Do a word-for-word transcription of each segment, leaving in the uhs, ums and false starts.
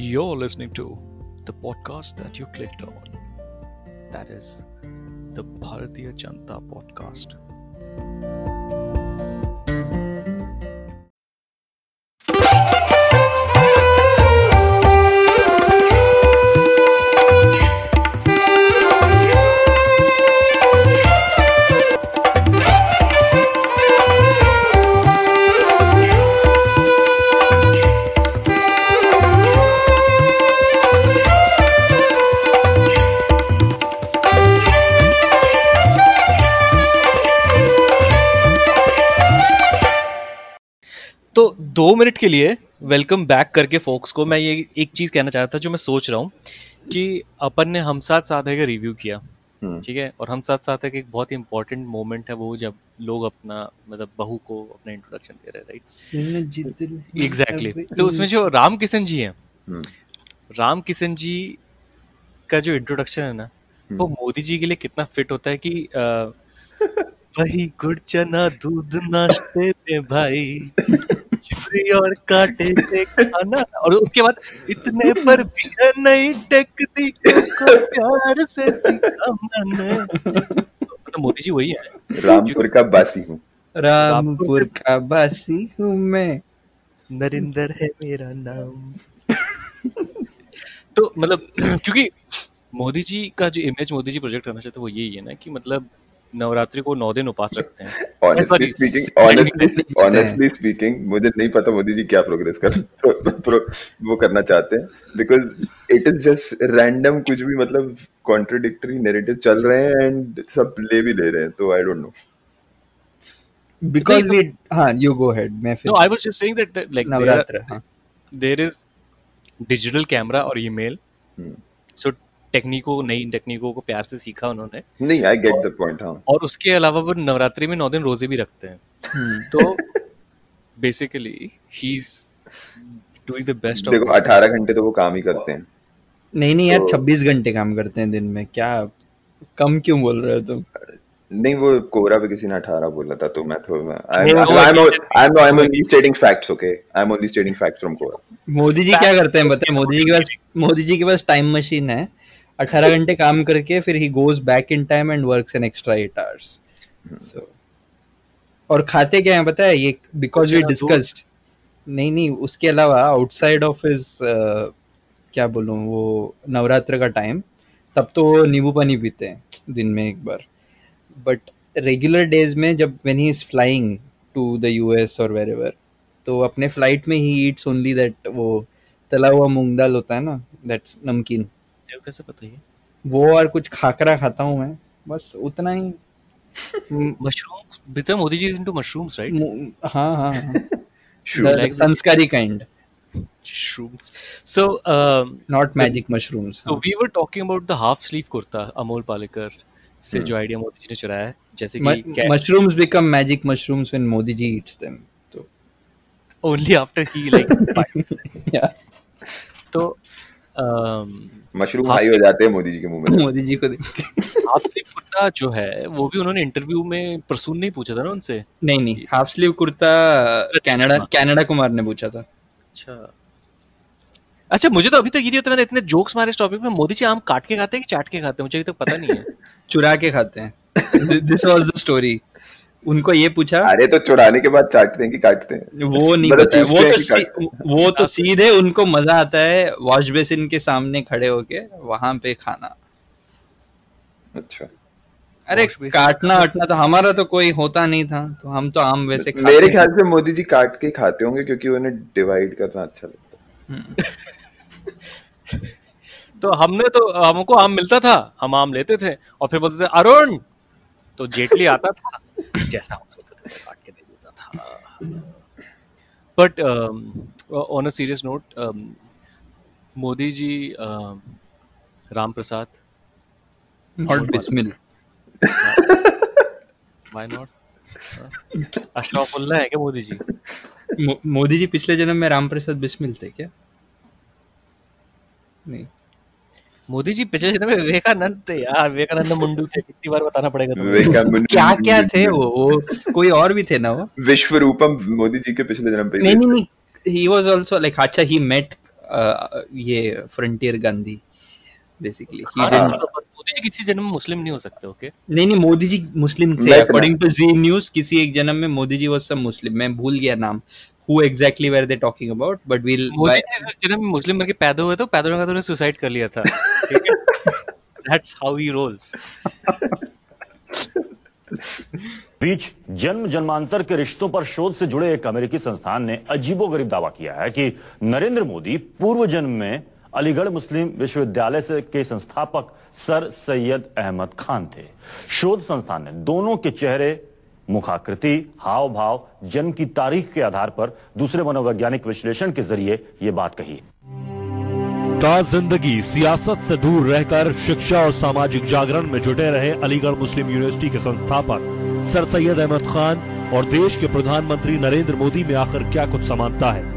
You're listening to the podcast that you clicked on. That is the Bharatiya Janata Podcast. तो दो minute के लिए welcome back करके focus को मैं ये एक चीज कहना चाह रहा था जो मैं सोच रहा हूँ कि अपन ने हम साथ साथ है का रिव्यू किया, ठीक है, और हम साथ साथ है एक बहुत ही इंपॉर्टेंट मोमेंट है वो जब लोग अपना मतलब बहू को अपना इंट्रोडक्शन दे रहे हैं, राइट? एग्जैक्टली। तो उसमें जो राम किशन जी हैं, राम किशन जी का जो इंट्रोडक्शन है ना वो मोदी जी के लिए कितना फिट होता है कि आ, वही गुड़ चना दूध नाश्ते में भाई छुरी और कांटे से खाना, और उसके बाद इतने पर भी नहीं टेक्निक को प्यार से सीखा मैंने। तो मोदी जी वही है। रामपुर का बासी हूँ, रामपुर का बासी हूँ मैं, नरिंदर है मेरा नाम। तो मतलब क्योंकि मोदी जी का जो इमेज मोदी जी प्रोजेक्ट करना चाहते हैं वो यही है ना कि मतलब नवरात्रि को नौ दिन उपास रखते हैं। Honestly speaking, honestly, honestly speaking, मुझे नहीं पता मोदी जी क्या प्रोग्रेस कर प्रो, प्रो, वो करना चाहते हैं, because it is just random कुछ भी मतलब contradictory narrative चल रहे हैं and सब ले भी ले रहे हैं, तो I don't know. Because we, हाँ, you go ahead. मैं फिर. No, I was just saying that, that like Navratra, हाँ. There is digital camera और email, hmm. so टेक्निकों नई टेक्निकों को प्यार से सीखा उन्होंने। नहीं, I get the point, हाँ। और उसके अलावा वो नवरात्रि में नौ दिन रोजे भी रखते हैं। तो basically he is doing the best. देखो अठारह घंटे तो वो काम ही करते हैं। नहीं नहीं यार, छब्बीस घंटे काम करते हैं दिन में, क्या कम क्यों बोल रहे हो तुम? नहीं, वो कोरा पे किसी ने अठारह बोला था, तो मैं थोड़ा I'm I'm only stating facts, okay? I'm only stating facts from Quora. Modi ji क्या करते हैं बताएं? मोदी जी के पास मोदी जी के पास टाइम मशीन है, अठारह घंटे काम करके फिर he goes back in time and works an extra eight hours. So और खाते क्या हैं पता है ये? Because we discussed. नहीं नहीं, उसके अलावा आउटसाइड ऑफ हिज क्या बोलूं, वो नवरात्र का टाइम, तब तो वो नींबू पानी पीते हैं दिन में एक बार, बट रेगुलर डेज में जब when he is flying to the US और वेरेवर, तो अपने फ्लाइट में ही ईट्स ओनली दैट वो तला हुआ मूंग दाल होता है ना, दैट्स नमकीन। कैसे पता है? वो और कुछ खाकरा खाता हूँ मैं, बस उतना ही। मशरूम्स बिता Modi ji is into mushrooms, right? हाँ हाँ हाँ, sanskari kind shrooms. So um, not magic the, mushrooms. So हाँ. We were talking about the half sleeve kurta Amol Palekar से जो आइडिया मोदी जी ने चुराया है, जैसे कि mushrooms become magic mushrooms when Modi ji eats them, तो only after he like bites. yeah. तो मशरूम हाई हो जाते हैं मोदी जी के मुंह में, मोदी जी को देख के। हाफ स्लीव कुर्ता जो है वो भी उन्होंने इंटरव्यू में प्रसून नहीं पूछा था ना उनसे? नहीं नहीं, half sleeve kurta Canada Canada Kumar ने पूछा था। अच्छा अच्छा, मुझे तो अभी तक ये नहीं होता, मैंने इतने जोक्स मारे इस टॉपिक में। मोदी जी आम काट के खाते हैं कि चाट के खाते हैं, मुझे अभी तक पता नहीं है। चुरा के खाते हैं। This was the story. उनको ये पूछा, अरे तो चुराने के बाद चाटते हैं कि काटते हैं? वो नहीं पता है, वो तो सी, वो तो सीधे उनको मजा आता है वॉश बेसिन के सामने खड़े होके वहां पे खाना। अच्छा, अरे काटना हटना तो हमारा तो कोई होता नहीं था, तो हम तो आम वैसे खाते। मेरे ख्याल से मोदी जी काट के खाते होंगे क्योंकि उन्हें डिवाइड करना अच्छा लगता है। तो हमने तो हमको आम मिलता था, हम आम लेते थे और फिर बोलते थे अरुण, तो जेटली आता था जैसा होता था काट के दे देता था। But on a serious note, Modi ji uh, Ram Prasad not Bismil, why not? Ashrafullah है क्या मोदी जी? मो, मोदी जी पिछले जन्म में राम प्रसाद बिस्मिल थे क्या? नहीं, मोदी जी पिछले जन्म में विवेकानंद थे यार। विवेकानंद मुंडू थे, कितनी बार बताना पड़ेगा तुम्हें? क्या क्या थे वो? वो कोई और भी थे ना वो? विश्वरूपम मोदी जी के पिछले जन्म पे। नहीं नहीं नहीं, he was also like, अच्छा he met ये फ्रंटियर गांधी बेसिकली। मोदी जी किसी जन्म में मुस्लिम नहीं हो सकते। ओके नहीं नहीं मोदी जी मुस्लिम थे अकॉर्डिंग टू जी न्यूज। किसी एक जन्म में मोदी जी वाज सम मुस्लिम, मैं भूल गया नाम, who exactly were they talking about, but we'll Modi ji जिस जन्म में मुस्लिम बन के पैदा हुए तो पैदा होने का तो उन्हें सुसाइड कर लिया था। ठीक है, that's how he rolls। बीच जन्म जन्मांतर के रिश्तों पर शोध से जुड़े एक अमेरिकी संस्थान ने अजीबोगरीब दावा किया है कि नरेंद्र मोदी पूर्व जन्म में अलीगढ़ मुस्लिम विश्वविद्यालय से के संस्थापक सर सैयद अहमद खान थे। शोध संस्थान ने दोनों के चेहरे, मुखाकृति, हाव भाव, जन्म की तारीख के आधार पर दूसरे मनोवैज्ञानिक विश्लेषण के जरिए यह बात कही। ता जिंदगी सियासत से दूर रहकर शिक्षा और सामाजिक जागरण में जुटे रहे अलीगढ़ मुस्लिम यूनिवर्सिटी के संस्थापक सर सैयद अहमद खान और देश के प्रधानमंत्री नरेंद्र मोदी में आखिर क्या कुछ समानता है?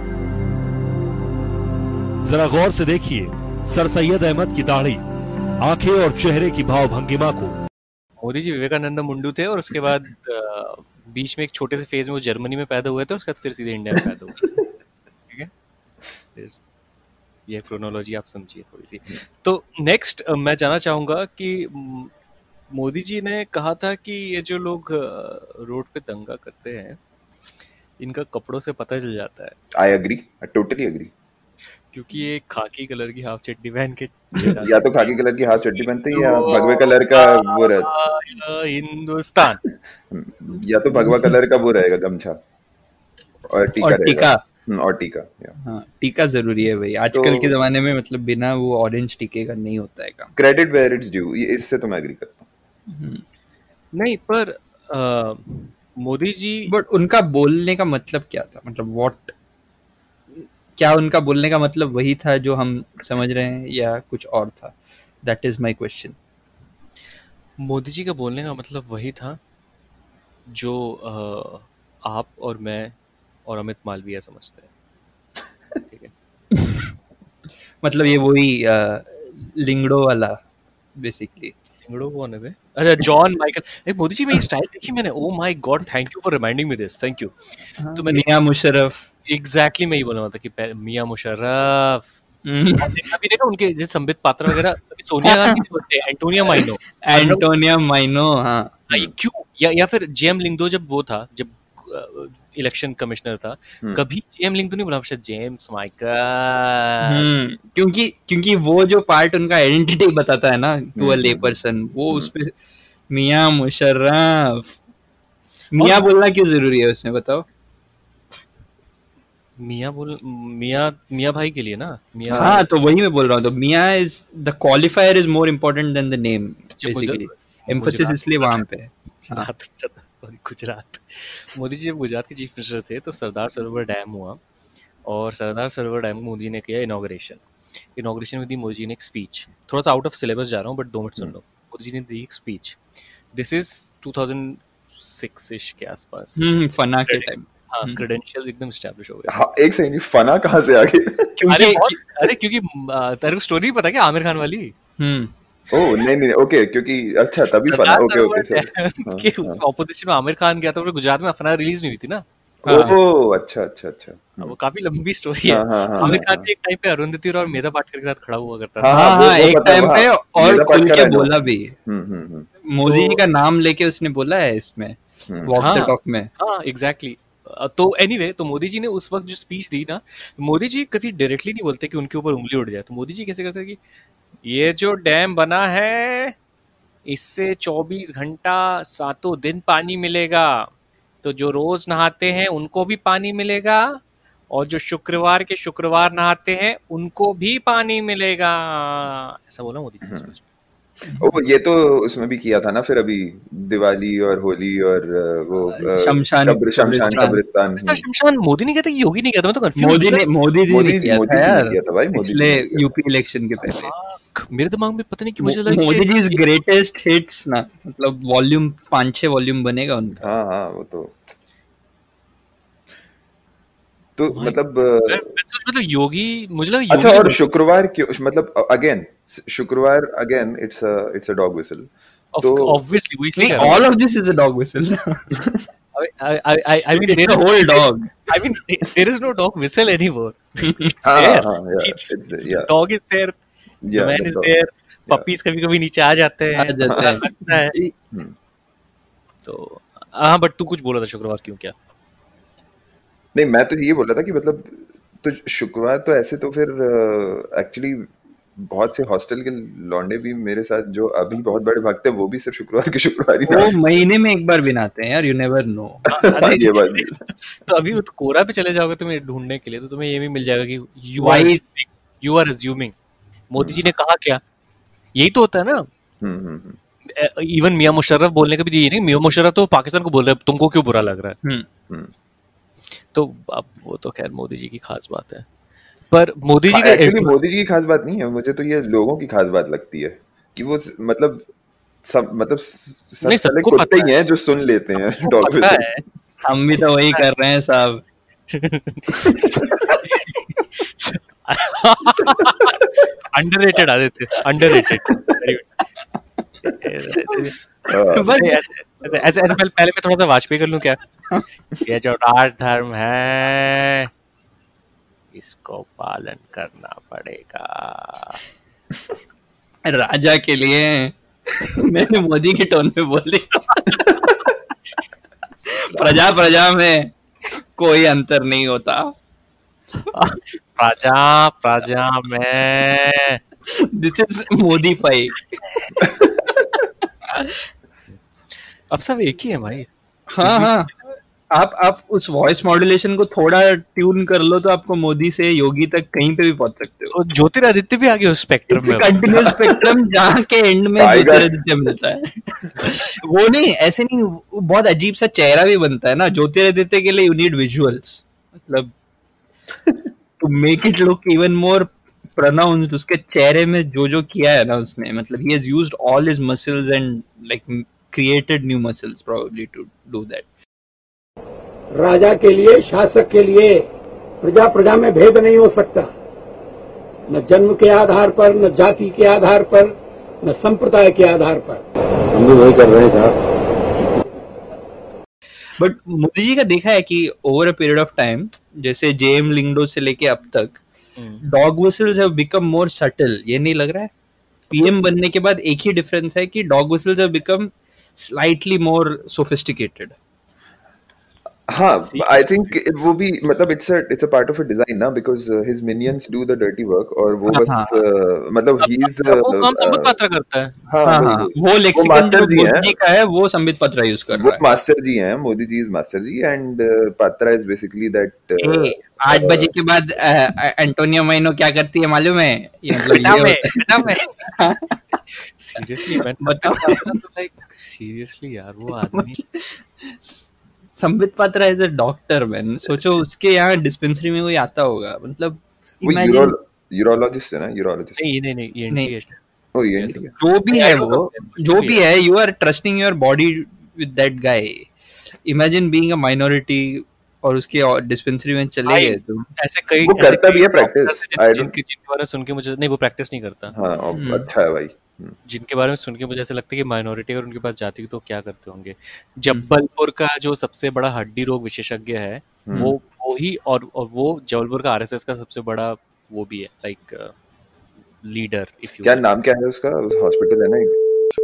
जरा गौर से देखिए सर सैयद अहमद की दाढ़ी, आंखें और चेहरे की भाव भंगिमा को। मोदी जी विवेकानंद मुंडू थे और उसके बाद बीच में एक छोटे से फेज में वो जर्मनी में पैदा हुए थे, उसके बाद फिर सीधे इंडिया में पैदा हुए। ठीक है, ये क्रोनोलॉजी आप समझिए थोड़ी सी। तो नेक्स्ट मैं जानना चाहूंगा कि मोदी जी ने कहा था कि ये जो लोग रोड पे दंगा करते हैं इनका कपड़ों से पता चल जाता है। I agree, I totally agree. क्योंकि ये खाकी कलर की हाफ चड्डी पहन के या तो खाकी कलर की हाफ चड्डी पहनते हैं या भगवे कलर का वो रहता हिंदुस्तान, या तो भगवा कलर का वो रहेगा गमछा और टीका और टीका और टीका हाँ, टीका जरूरी है भाई आजकल तो, के जमाने में मतलब बिना वो ऑरेंज टीके का नहीं होता है काम। क्रेडिट वेयर इट्स ड्यू, इससे तो मैं एग्री करता हूँ। नहीं पर आ, मोदी जी बट उनका बोलने का मतलब क्या था? मतलब व्हाट, क्या उनका बोलने का मतलब वही था जो हम समझ रहे हैं या कुछ और था? That is my question. Modi ji का बोलने का मतलब वही था जो आ, आप और मैं और अमित मालवीय समझते हैं। ठीक है मतलब ये वही लिंगड़ो वाला बेसिकली। लिंगड़ो कौन है बे? अच्छा जॉन माइकल। मोदी जी में स्टाइल देखी मैंने, oh my god, thank you for reminding me this, thank you. तो मैंने मियां मुशर्रफ, एग्जैक्टली मैं ही बोल रहा था कि मियां मुशर्रफ अभी देखा उनके जैसे संबित पात्रा वगैरह, अभी सोनिया गांधी बोलते हैं एंटोनिया माइनो, एंटोनिया माइनो। हाँ क्यों? या या फिर जेएम लिंगडो जब वो था, जब इलेक्शन कमिश्नर था, कभी जेएम लिंगडो नहीं बोला, जेम्स माइकल। क्योंकि क्योंकि वो जो पार्ट उनका आइडेंटिटी बताता है ना टू अ ले पर्सन, वो उसपे मियां मुशर्रफ। मियां बोलना क्यों जरूरी है उसमें बताओ? मियां बोल मियां मियां भाई के लिए ना, मियां। हाँ तो वही मैं बोल रहा हूँ, तो मियां is the qualifier is more important than the name basically. Emphasis इसलिए वहां पे है। सॉरी गुजरात। मोदी जी जब गुजरात के चीफ मिनिस्टर थे तो सरदार सरोवर डैम हुआ और सरदार सरोवर डैम मोदी ने किया इनॉग्रेशन। इनॉग्रेशन में दी मोदी जी ने एक स्पीच, थोड़ा सा आउट ऑफ सिलेबस जा रहा हूँ बट दो मिनट सुन लो। मोदी जी ने दी एक speech, this is two thousand six ish के आसपास, फना के टाइम। हाँ, क्रेडेंशियल्स एकदम एस्टैब्लिश हो गए। हाँ, एक सेकंड, फना कहाँ से आ गई? क्योंकि अरे क्योंकि तेरे को स्टोरी पता क्या आमिर खान वाली? हम्म ओह नहीं नहीं ओके, क्योंकि अच्छा तभी फना। ओके ओके सर, कि उस ऑपोजिशन में आमिर खान गया था और गुजरात में फना रिलीज नहीं हुई थी ना। ओह अच्छा अच्छा अच्छा, वो काफी लंबी स्टोरी है। आमिर खान भी एक टाइम पे अरुंधति और मेधा पाटकर के साथ खड़ा हुआ करता था। हाँ हाँ एक टाइम पे, और खुल के बोला भी, मोदी जी का नाम लेके उसने बोला है इसमें वॉक द टॉक में। हाँ एग्जैक्टली। तो एनीवे, तो मोदी जी ने उस वक्त जो स्पीच दी ना, मोदी जी कभी डायरेक्टली नहीं बोलते कि उनके ऊपर उंगली उठ जाए। तो मोदी जी कैसे करते हैं कि ये जो डैम बना है इससे चौबीस घंटा सातों दिन पानी मिलेगा, तो जो रोज नहाते हैं उनको भी पानी मिलेगा और जो शुक्रवार के शुक्रवार नहाते हैं उनको भी पानी मिलेगा। ऐसा बोला मोदी जी। ओ ये तो उसमें भी किया था ना फिर अभी दिवाली और होली और वो शमशान शमशान कब्रिस्तान। शमशान मोदी ने किया था कि योगी ने किया था? मैं तो कंफ्यूज। मोदी ने मोदी जी ने किया था यार, किया था भाई मोदी पिछले यूपी इलेक्शन के पहले। मेरे दिमाग में पता नहीं क्यों मुझे लगा Modi ji is greatest hits ना, मतलब वॉल्यूम पांच छह वॉल्यूम बनेगा उनका। हाँ हाँ वो तो तो मतलब मतलब योगी मुझे लगा। अच्छा, और शुक्रवार क्यों, मतलब अगेन शुक्रवार again it's a it's a dog whistle. तो obviously all of this is a dog whistle. I, I, I, I mean, It's there a is- whole dog. I mean, there is no dog whistle anymore. It's हाँ, there. हाँ, yeah, It's- it's there, yeah. Dog is there. The Yeah, man the is dog. there. Yeah. Puppies कभी कभी नीचे आ जाते आ हैं. जाते पता हैं. लगता है. तो हाँ, बट तू कुछ बोला था शुक्रवार क्यों क्या? नहीं, मैं तो ये बोल रहा था कि मतलब तो शुक्रवार तो ऐसे तो फिर एक्चुअली बहुत से हॉस्टल के लौंडे भी मेरे साथ जो अभी बहुत बड़े भागते हैं वो भी सिर्फ शुक्रवार के शुक्रवार ही वो ना महीने में एक बार भी नहाते हैं यार. You never know. हाँ, ये बात भी तो अभी वो तो कोरा पे चले जाओगे तुम्हें ढूंढने के लिए, तो तुम्हें ये भी मिल जाएगा कि you Why? Are you are assuming. Modi ji ने कहा क्या, यही तो होता है ना. हम्म हम्म हम्म इवन मियां मुशर्रफ बोलने का भी ये नहीं, मियां मुशर्रफ तो पाकिस्तान को बोल रहे हैं तुमको क्यों बुरा लग रहा है. हम्म. हम्म तो अब वो तो खैर मोदी जी की खास बात है. पर मोदी जी एक्चुअली का मोदी जी की खास बात नहीं है, मुझे तो ये लोगों की खास बात लगती है कि वो स- मतलब सब मतलब स- सब नहीं, साले सबको कुत्ते पता ही हैं जो सुन लेते हैं डॉग पता है. हम भी तो वही कर रहे हैं साहब. Underrated Aditya, underrated. But ऐसे ऐसे ऐसे पहले पहले मैं थोड़ा सा वाजपेयी कर लूं क्या. ये जो राजधर्म है इसको पालन करना पड़ेगा. राजा के लिए मैंने मोदी के टोन में बोली. प्रजा प्रजा में कोई अंतर नहीं होता. प्रजा प्रजा में दिस इज मोदी पाई. अब सब एक ही है भाई. हाँ हाँ. आप आप उस वॉइस मॉड्यूलेशन को थोड़ा ट्यून कर लो तो आपको मोदी से योगी तक कहीं पे भी पहुंच सकते हो. तो ज्योतिरादित्य भी आगे उस स्पेक्ट्रम में. कंटिन्यूस स्पेक्ट्रम जहाँ के एंड में आएगा। ज्योतिरादित्य मिलता है. वो नहीं, ऐसे नहीं, वो बहुत अजीब सा चेहरा भी बनता है ना ज्योतिरादित्य के लिए. यू नीड विजुअल्स, मतलब to make it look even more pronounced. उसके चेहरे में जो जो किया है ना उसने, मतलब he has used all his muscles and like created new muscles probably to do that. राजा के लिए, शासक के लिए प्रजा प्रजा में भेद नहीं हो सकता. न जन्म के आधार पर, न जाति के आधार पर, न संप्रदाय के आधार पर. हम भी वही कर रहे हैं साहब. बट मोदी जी का देखा है कि over a period of time, जैसे जेएम लिंगडो से लेके अब तक, dog whistles have become more subtle. ये नहीं लग रहा है? पीएम बनने के बाद एक ही डिफरेंस है कि dog whistles have become slightly more sophisticated. हाँ, आई थिंक वो भी मतलब it's a it's a part of a design ना, because his minions do the dirty work और वो बस हाँ, uh, मतलब ही इज वो काम संबित पात्रा करता है. हाँ हाँ वही, हाँ, वही. वो लेक्सिकन मास्टर जो जी मोदी हैं. जी का है वो संबित पत्रा यूज कर वो रहा है. मास्टर जी हैं, Modi ji is master ji and Patra is basically that a, आठ बजे के बाद एंटोनियो मैनो क्या करती है मालूम है? ये मतलब बेटा ये मैं, होता है. बेटा मैं. सीरियसली मैन, बताओ. लाइक सीरियसली यार वो आदमी. Sambit Patra is a doctor man. सोचो उसके यहाँ डिस्पेंसरी में कोई आता होगा, मतलब वो इमेजिन. यूरोलॉजिस्ट है ना, यूरोलॉजिस्ट. नहीं नहीं नहीं ये नहीं. एंटी है. ओ ये नहीं है. जो भी है I don't वो, know. जो भी है, you are trusting your body with that guy. Imagine being a minority और उसके डिस्पेंसरी में चले I- गए तुम. ऐसे कई वो ऐसे करता कई भी है doctors practice. हैं I don't- जिनके जिनके बारे में सुन के मुझे नहीं, वो प्रैक्टिस नहीं करता. हाँ हम्म. अच्छा है भाई. हम्म. जिनके बारे में सुन के मुझे ऐसा लगता है कि माइनॉरिटी अगर उनके पास जाती तो क्या करते होंगे. जबलपुर का जो सबसे बड़ा हड्डी रोग विशेषज्ञ है हम्म. वो वो ही और और वो जबलपुर का आरएसएस का सबसे बड़ा वो भी है, लाइक लीडर इफ यू. क्या नाम क्या है उसका, हॉस्पिटल है ना एक?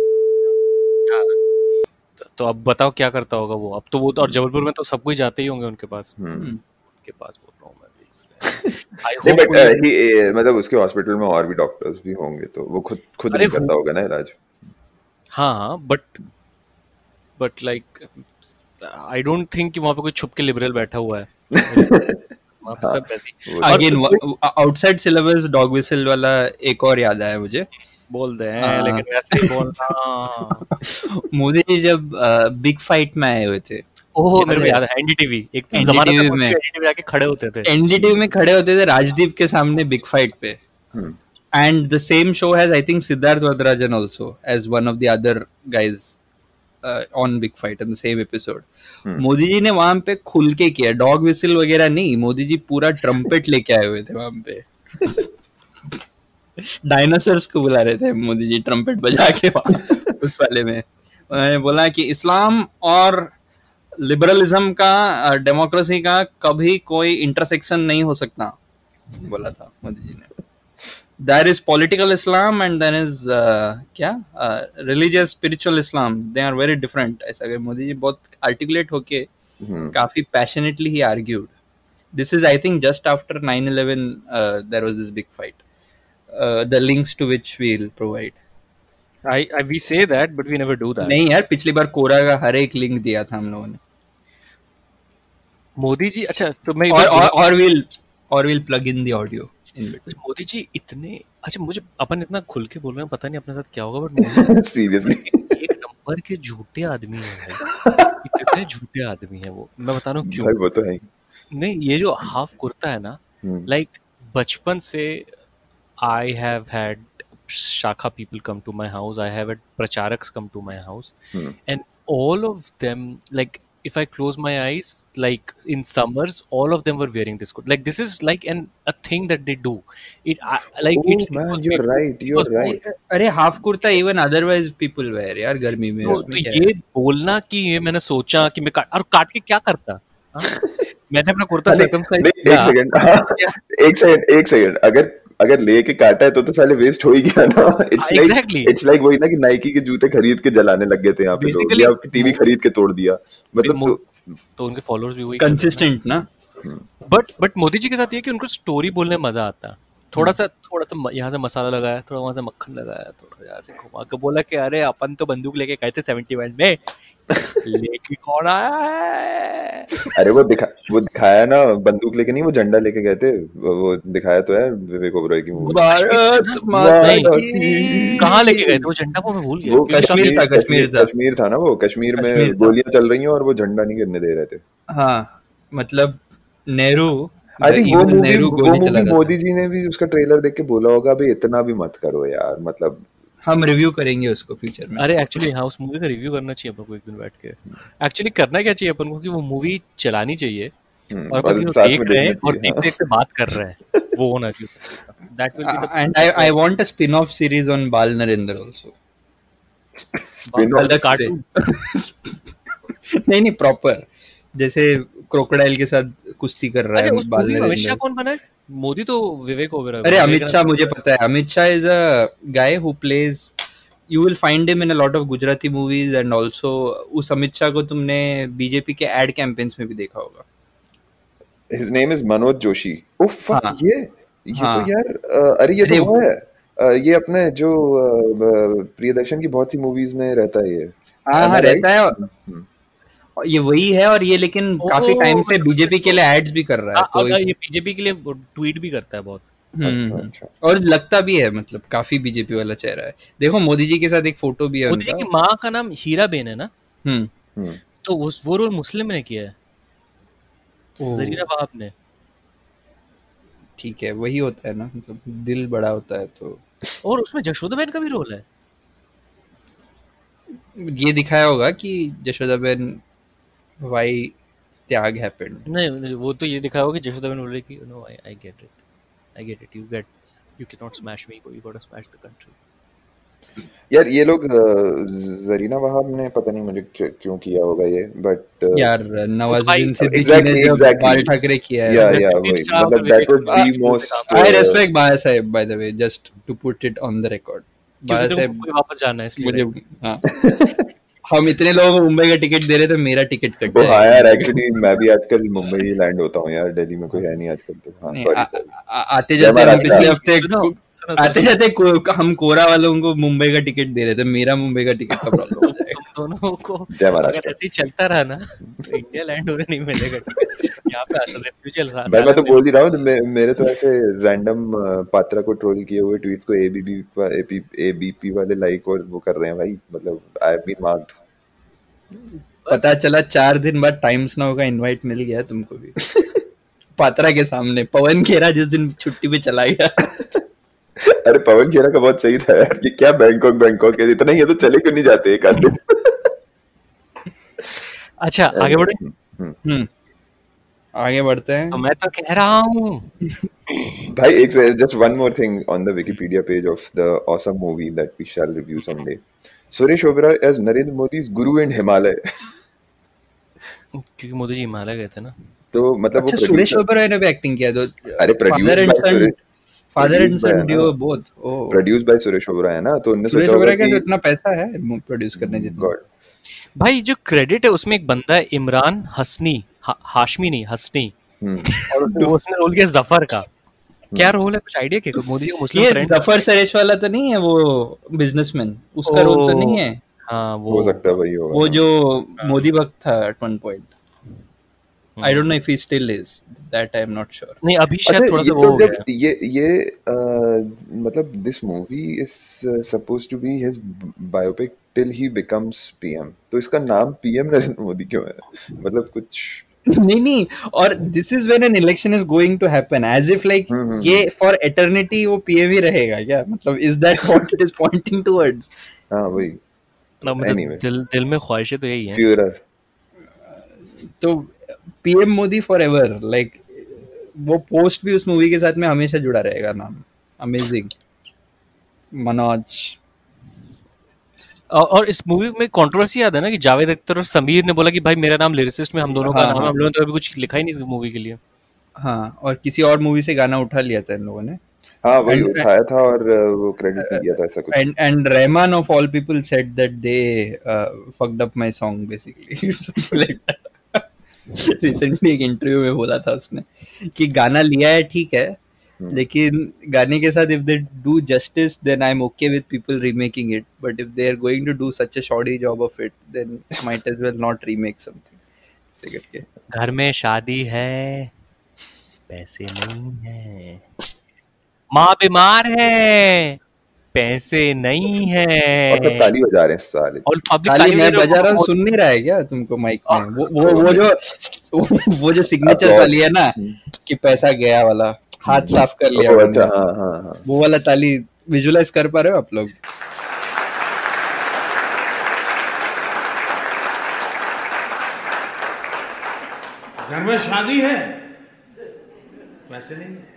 तो अब बताओ क्या करता होगा वो. अब तो वो और जबलपुर में तो सब कोई जाते ही होंगे उनके पास. हम्म. उनके पास बोल रहा हूँ मैं. I नहीं hope बट कोई- ही मतलब उसके हॉस्पिटल में और भी डॉक्टर्स भी होंगे तो वो खुद खुद अरे नहीं करता हो- होगा ना इलाज. हाँ but but like I don't think कि वहाँ पे कोई छुप के लिबरल बैठा हुआ है. वहाँ पे सब ऐसे ही वो- और again outside syllabus dog whistle वाला एक और याद आया मुझे. बोल दे हाँ. लेकिन वैसे ही बोलना. मोदी जी जब बिग फाइट में आए हुए थे, ओह मेरे को याद है एनडीटीवी. एक N D T V जमाना था में. एनडीटीवी आके खड़े होते थे. एनडीटीवी में खड़े होते थे राजदीप के सामने बिग फाइट पे. हम्म. And the same show has, I think, Siddharth Vadrajan also as one of the other guys uh, on Big Fight in the same episode. Hmm. Modi ji ने वहां पे खुल के किया, डॉग विसिल वगैरह नहीं. मोदी जी पूरा ट्रम्पेट लेके आए हुए थे वहां पे. डायनासोर्स को बुला रहे थे मोदी जी ट्रम्पेट बजा के वहां उस वाले में. उन्होंने बोला कि इस्लाम और लिबरलिज्म का डेमोक्रेसी का कभी कोई इंटरसेक्शन नहीं हो सकता, बोला था मोदी जी ने। There is political Islam and then is uh, क्या religious spiritual Islam, they are very different। ऐसा कि मोदी जी बहुत articulate होके hmm. काफी passionately he argued। This is I think just after nine eleven uh, there was this big fight, uh, the links to which we'll provide। I, I we say that but we never do that। नहीं यार, पिछली बार कोरा का हर एक link दिया था हम लोगों ने। मोदी जी, अच्छा तो मैं और और और we'll और we'll plug in the audio। Modi ji इतने, अच्छा मुझे अपन इतना खुल के बोल रहे हैं, पता नहीं अपने साथ क्या होगा, बट सीरियसली एक नंबर के झूठे आदमी है भाई, इतने झूठे आदमी है वो, मैं बता रहा हूँ क्यों। भाई वो तो है नहीं, ये जो हाफ कुर्ता है ना, लाइक बचपन से I have had shakha people come to my house, I have had pracharaks come to my house, and all of them, like if I close my eyes, like in summers, all of them were wearing this coat. Like this is like an a thing that they do. It I, like oh, it's man, you're people, right, you're right. अरे half kurta even otherwise people wear यार गर्मी में। तो, तो ये बोलना कि ये मैंने सोचा कि मैं काट, और काट के क्या करता? मैंने अपना कुर्ता सर्कमसाइज किया। एक सेकंड एक सेकंड एक सेकंड अगर अगर लेके काटा है तो तो साले वेस्ट हो ही गया ना। इट्स लाइक इट्स लाइक वही ना कि नाइकी के जूते खरीद के जलाने लग गए थे यहाँ पे लोग, या टीवी खरीद के तोड़ दिया, मतलब तो, तो उनके फॉलोअर्स भी वही कंसिस्टेंट ना। बट बट मोदी जी के साथ ये कि उनको स्टोरी बोलने में मजा आता है, थोड़ा सा थोड़ा सा यहाँ से मसाला लगाया, थोड़ा वहां से मक्खन लगाया, थोड़ा यहाँ से घुमा के बोला कि अरे अपन तो बंदूक लेके गए थे सेवेंटी वन में, लेके कौन आया है? अरे वो दिखा वो दिखाया ना, बंदूक लेके नहीं, वो झंडा लेके गए थे, वो दिखाया तो है विवेक ओबरॉय की मूवी। भारत माता की कहाँ लेके गए थे वो झंडा? को मैं भूल गया। वो कश्मीर था, कश्मीर था, कश्मीर था ना वो, कश्मीर में गोलियां चल रही हैं और वो झंडा नहीं गिरने दे रहे थे। हाँ मतलब नेहरू, आई थिंक वो मूवी वो मूवी मोदी जी ने भी उसका ट्रेलर देख के बोला होगा अभी इतना भी मत करो यार, मतलब हम रिव्यू करेंगे उसको फ्यूचर में। अरे एक्चुअली हाँ, उस मूवी का रिव्यू करना चाहिए अपन को एक दिन बैठ के। एक्चुअली करना क्या चाहिए अपन को कि वो मूवी चलानी चाहिए और अपन देख रहे हैं और देखते देखते बात कर रहे हैं, वो होना चाहिए। That will be the end I I want a spin off series on Bal Narendra also. Spin off the cartoon नहीं नहीं प्रॉपर, जैसे क्रोकोडाइल के साथ कुश्ती कर रहा है बाल नरेंद्र। अमित शाह कौन बना है? मोदी तो विवेक ओबेरॉय। अरे अमित शाह मुझे पता है, Amit Shah is a guy who plays, you will find him in a lot of Gujarati movies and also उस अमित शाह को तुमने बीजेपी के एड कैंपेन्स में भी देखा होगा। His name is Manoj Joshi. Oh fuck, ये ये तो यार अरे ये तो वो है, ये अपने जो प्रियदर्शन की बहुत सी मूवीज में रहता है ये। हां हां रहता है, ये वही है, और ये लेकिन काफी टाइम से बीजेपी के लिए एड्स भी कर रहा है, तो ये बीजेपी के लिए ट्वीट भी करता है बहुत। अच्छा, और लगता भी है मतलब काफी बीजेपी वाला चेहरा है। देखो मोदी जी के साथ एक फोटो भी है मोदी जी की माँ का नाम हीरा बेन है ना। हम्म तो उस वो रोल मुस्लिम ने किया है, जरीना वहाब ने। ठीक है, वही होता है ना, मतलब दिल बड़ा होता है तो। और उसमें जशोदा बेन का भी रोल है। ये दिखाया होगा कि जशोदा बेन why त्याग happened। नहीं, नहीं वो तो ये दिखाया होगा कि जशोदा बेन बोल रही कि no I I get it I get it you get you cannot smash me, you gotta smash the country। यार ये लोग जरीना वहाब ने पता नहीं मुझे क्यों किया होगा ये, बट यार नवाजुद्दीन सिद्दीकी ने जब बाल ठाकरे किया है, या या वही, मतलब that was the most I respect बाया साहब by the way, just to put it on the record। बाया साहब वापस जाना है इसलिए मुझे, हाँ हम इतने लोगों को मुंबई का टिकट दे रहे थे, मेरा टिकट कट गया। हाँ यार एक्चुअली मैं भी आजकल मुंबई ही लैंड होता हूँ यार, दिल्ली में कोई है नहीं आजकल तो। हाँ सॉरी, आते जाते हम पिछले हफ्ते आते जाते हम कोरा वालों को मुंबई का टिकट दे रहे थे, मेरा मुंबई का टिकट का प्रॉब्लम है। तुम दोनों को अगर ऐसे ही चलता रहा ना तो इंडिया लैंड होने नहीं मिलेगा यहाँ पे। असल रेफ्यूजी भाई मैं तो बोल ही रहा हूँ, मेरे तो ऐसे रैंडम पात्रा को ट्रोल किए हुए ट्वीट को एबीपी एबीपी वाले लाइक और वो कर रहे हैं भाई, मतलब आई हैव बीन मार्क्ड। पता चला चार दिन बाद टाइम्स नाउ का इनवाइट मिल गया तुमको भी पात्रा के सामने। पवन खेरा जिस दिन छुट्टी पे चला गया अरे पवन खेरा का बहुत सही था यार, कि क्या बैंकॉक बैंकॉक है, इतना ही तो चले क्यों नहीं जाते एक आध दिन। अच्छा आगे बढ़े। हम्म आगे बढ़ते हैं। तो मैं तो कह रहा हूँ भाई एक just one more thing on the Wikipedia page of the awesome movie that we shall review someday. Suresh Oberoi as Narendra Modi's guru in Himalaya। क्योंकि मोदी जी हिमालय गए थे ना। तो मतलब अच्छा, सुरेश ओबेरॉय ने भी एक्टिंग किया तो अरे produce by Suresh father and son duo both. Oh, produce by Suresh Oberoi है ना, तो उन्होंने सुरेश सोचा होगा ओबेरॉय का कि तो इतना पैसा है प्रोड्यूस करने जितना। गॉड भाई जो क्रेडिट है उसमें एक बंदा है इमरान हसनी, हा, हाशमी नहीं हसनी, और उसने उसने रोल किया जफर का। क्या रोल है, कुछ आइडिया क्या? मोदी को मुस्लिम ये फ्रेंड जफर सरेश वाला तो नहीं है वो बिजनेसमैन, उसका रोल तो नहीं है? हाँ वो हो सकता है वही होगा, वो जो मोदी भक्त था at one point. I don't know if he still is, that I am not sure. नहीं अभी शायद अच्छा थोड़ा ये सा वो तो हो जब गया। ये ये अ, मतलब this movie is supposed to be his biopic till he becomes PM, तो इसका नाम पीएम नरेंद्र मोदी क्यों है? मतलब कुछ नहीं नहीं, और this is when an election is going to happen, as if like ये फॉर एटर्निटी वो पीएम ही रहेगा क्या? मतलब is that what it is pointing towards? हाँ वही, ना मतलब anyway. दिल दिल में ख्वाहिशें तो यही हैं। फ्यूरर तो पीएम मोदी फॉरएवर, लाइक वो पोस्ट भी उस मूवी के साथ में हमेशा जुड़ा रहेगा नाम। अमेजिंग मनोज। और, और इस मूवी में कंट्रोवर्सी याद है ना कि जावेद अख्तर और समीर ने बोला कि भाई मेरा नाम लिरिसिस्ट में हम दोनों का हाँ, नाम है, हाँ. हम लोगों ने तो अभी कुछ लिखा ही नहीं इस मूवी के लिए। हाँ, और किसी और मूवी से गाना उठा लिया था इन लोगों ने। हाँ वही And- उठाया था और uh, वो क्रेडिट भी दिया था ऐसा कुछ। And and Rahman of all people said that they uh, fucked up my song basically, something like that. Recently एक इंटरव्यू में बोला था उसने कि गाना लिया है ठीक है, लेकिन गाने के साथ if they do justice then I'm okay with people remaking it, but if they are going to do such a shoddy job of it then might as well not remake something. ऐसे करके घर में शादी है, पैसे नहीं है, माँ बीमार है, पैसे नहीं है, और सब ताली बजा रहे हैं साले। और पब्लिक ताली मैं बजा रहा हूँ, सुन नहीं रहा है क्या तुमको माइक में? वो वो वो जो वो जो सिग्नेचर वाली है ना कि पैसा गया वाला, हाथ साफ कर लिया, अच्छा हाँ हाँ हाँ, वो वाला ताली विजुअलाइज कर पा रहे हो आप लोग? घर में शादी है, पैसे नहीं है,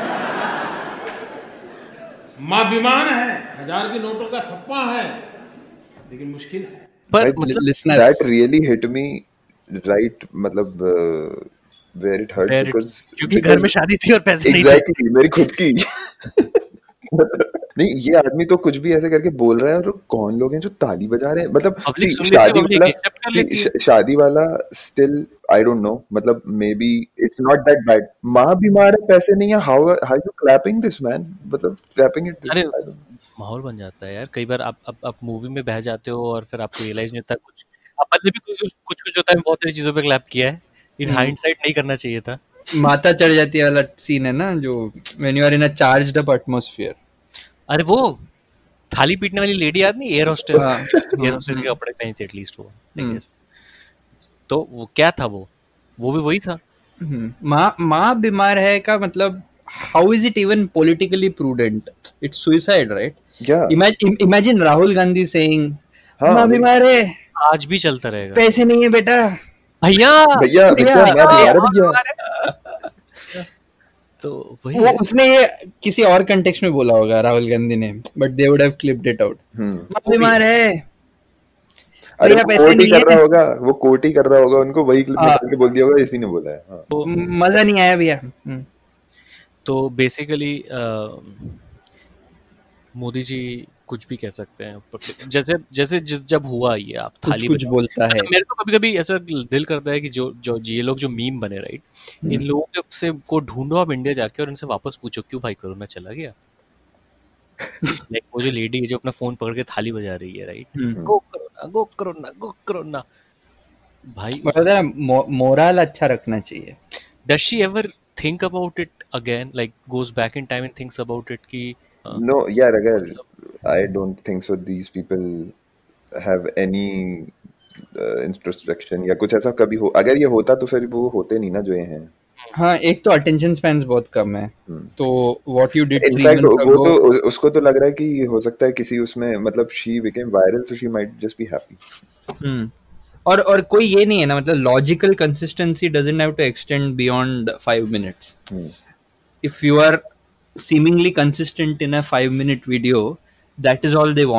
माँ बीमार है, हजार के नोटों का थप्पा है, लेकिन मुश्किल है। पर Like, मतलब that really hit me right, मतलब uh, where it hurt Where it- because क्योंकि घर में शादी थी और पैसे नहीं थे। exactly मेरी खुद की नहीं, ये आदमी तो कुछ भी ऐसे करके बोल रहा है और कौन लोग हैं जो ताली बजा रहे हैं? मतलब Public see, सुन लेती है, शादी public वाला accept कर see, लेती है। श- शादी वाला स्टिल आई डोंट नो, मतलब maybe it's not that bad. माँ बीमार है, पैसे नहीं है, how how you clapping this man? मतलब क्लैपिंग इट अरे माहौल बन जाता है यार, कई बार आप आप, आप मूवी में बह जाते हो और फिर आपको रियलाइज नहीं होता कुछ अपन ने भी कुछ कुछ कुछ होता है, बहुत सारी चीजों पे क्लैप किया है, इन हाइंडसाइट नहीं करना चाहिए था। माता चढ़ जाती है वाला सीन है ना, जो when you are in a charged up atmosphere. अरे वो थाली पीटने वाली लेडी याद नहीं, एयर होस्टेस, हाँ, एयर होस्टेस के कपड़े पहने थे एटलीस्ट वो, आई गेस। तो वो क्या था, वो वो भी वही था। माँ माँ बीमार है का मतलब how is it even politically prudent? It's suicide, right? Yeah. Imagine imagine Rahul Gandhi saying हाँ, माँ बीमार है, आज भी चलता रहेगा, पैसे नहीं है बेटा, भैया भैया भैया मैं बीमार है भैया। तो वही वो उसने ये किसी और कंटेक्स्ट में बोला होगा राहुल गांधी ने, but they would have clipped it out. माँ बीमार है, अरे भैया वो पैसे कोट ही नहीं कर रहा है, होगा, वो कोट ही कर रहा होगा, उनको वही क्लिप हाँ। निकाल के बोल दिया होगा, इसी ने बोला है। हाँ। मजा नहीं आया भैया। हम्म। तो बेसिकली मोदी जी कुछ भी कह सकते हैं, जैसे जैसे जिस जब हुआ ये आप कुछ थाली कुछ बजाओ। बोलता है। मेरे को कभी कभी ऐसा दिल करता है कि जो जो ये लोग जो मीम बने, राइट, इन लोगों के से को ढूंढो आप इंडिया जाके और इनसे वापस पूछो क्यों भाई कोरोना चला गया। लाइक वो जो लेडी है जो अपना फोन पकड़ के थाली बजा रही है, right, go corona go corona go corona. भाई मतलब मोरल अच्छा रखना चाहिए। does she ever think about it again, like goes back in time and thinks about it कि No, यार अगर I don't think so these people have any uh, introspection या कुछ ऐसा कभी हो, अगर ये होता तो फिर वो होते नहीं ना जो ये हैं। हाँ, एक तो अटेंशन स्पैन्स बहुत कम है, तो व्हाट यू डिड इनफैक्ट वो तो उसको तो लग रहा है कि हो सकता है किसी उसमें मतलब she became viral so she might just be happy. हम्म और और कोई ये नहीं है ना, मतलब logical consistency doesn't have to extend beyond five minutes. If you are seemingly consistent in a five minute video, that is all they want.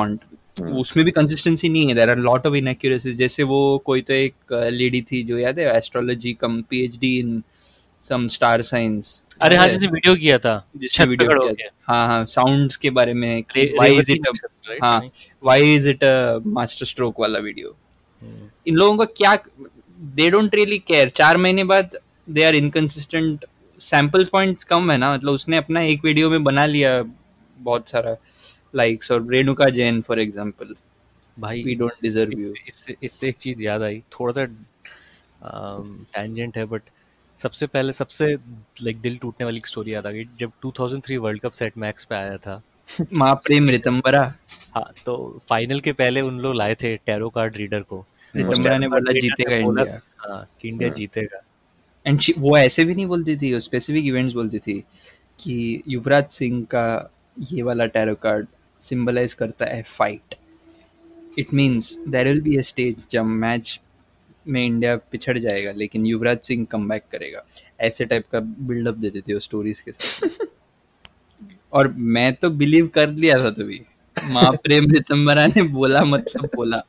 उसमें भी कंसिस्टेंसी नहीं है, there are lot of inaccuracies. जैसे वो कोई तो एक लेडी थी जो याद है, astrology cum PhD in some star science, अरे हाँ जिसने वीडियो किया था, जिसने वीडियो किया था, हाँ हाँ साउंड्स के बारे में, व्हाई इज इट हाँ why is it a masterstroke वाला वीडियो। इन लोगों का क्या, दे डोंट रियली केयर। चार महीने बाद they are inconsistent, sample points कम है ना, मतलब उसने अपना एक वीडियो में बना लिया बहुत सारा लाइक्स। और रेणुका जैन फॉर एग्जांपल, भाई वी डोंट डिजर्व यू। इससे इससे एक चीज याद आई, थोड़ा सा टैंजेंट है बट सबसे पहले सबसे लाइक दिल टूटने वाली स्टोरी याद आ गई जब दो हज़ार तीन वर्ल्ड कप सेट मैक्स पे आया था। माँ प्रेम रितंबरा, हाँ तो फाइनल के पहले उन लोग लाए थे टैरो कार्ड रीडर को, रितंबरा ने बोला जीतेगा इंडिया, हाँ कि इंडिया जीतेगा। एंड वो ऐसे भी नहीं बोलती थी, वो स्पेसिफिक इवेंट्स बोलती थी कि युवराज सिंह का ये वाला टैरो कार्ड सिंबलाइज करता है fight. It means there will be a stage जब मैच में इंडिया पिछड़ जाएगा लेकिन युवराज सिंह कमबैक करेगा, ऐसे टाइप का बिल्डअप देते थे वो स्टोरीज के साथ। और मैं तो बिलीव कर लिया था तभी, माँ प्रेम रितंबरा ने बोला मतलब बोला।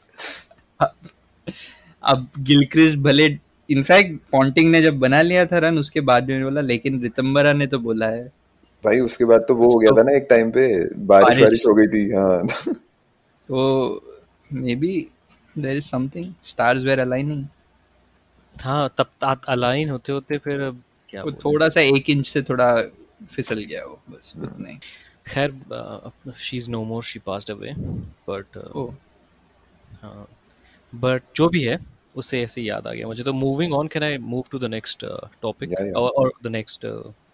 अब गिलक्रिस्ट भले, इनफैक्ट पॉन्टिंग ने जब बना लिया था रन उसके बाद में बोला, लेकिन रितंबरा ने तो बोला है भाई। उसके बाद तो वो हो गया था ना एक टाइम पे, बारिश बारिश हो गई थी। हाँ तो maybe there is something, stars were aligning. हाँ तब अलाइन होते होते फिर अब क्या, वो थोड़ा सा एक इंच से थोड़ा फिसल गया वो, बस उतना ही। खैर she is no more, she passed away, but हाँ बट जो भी है उससे ऐसे याद आ गया मुझे। तो moving on, can I move to the next topic और द नेक्स्ट।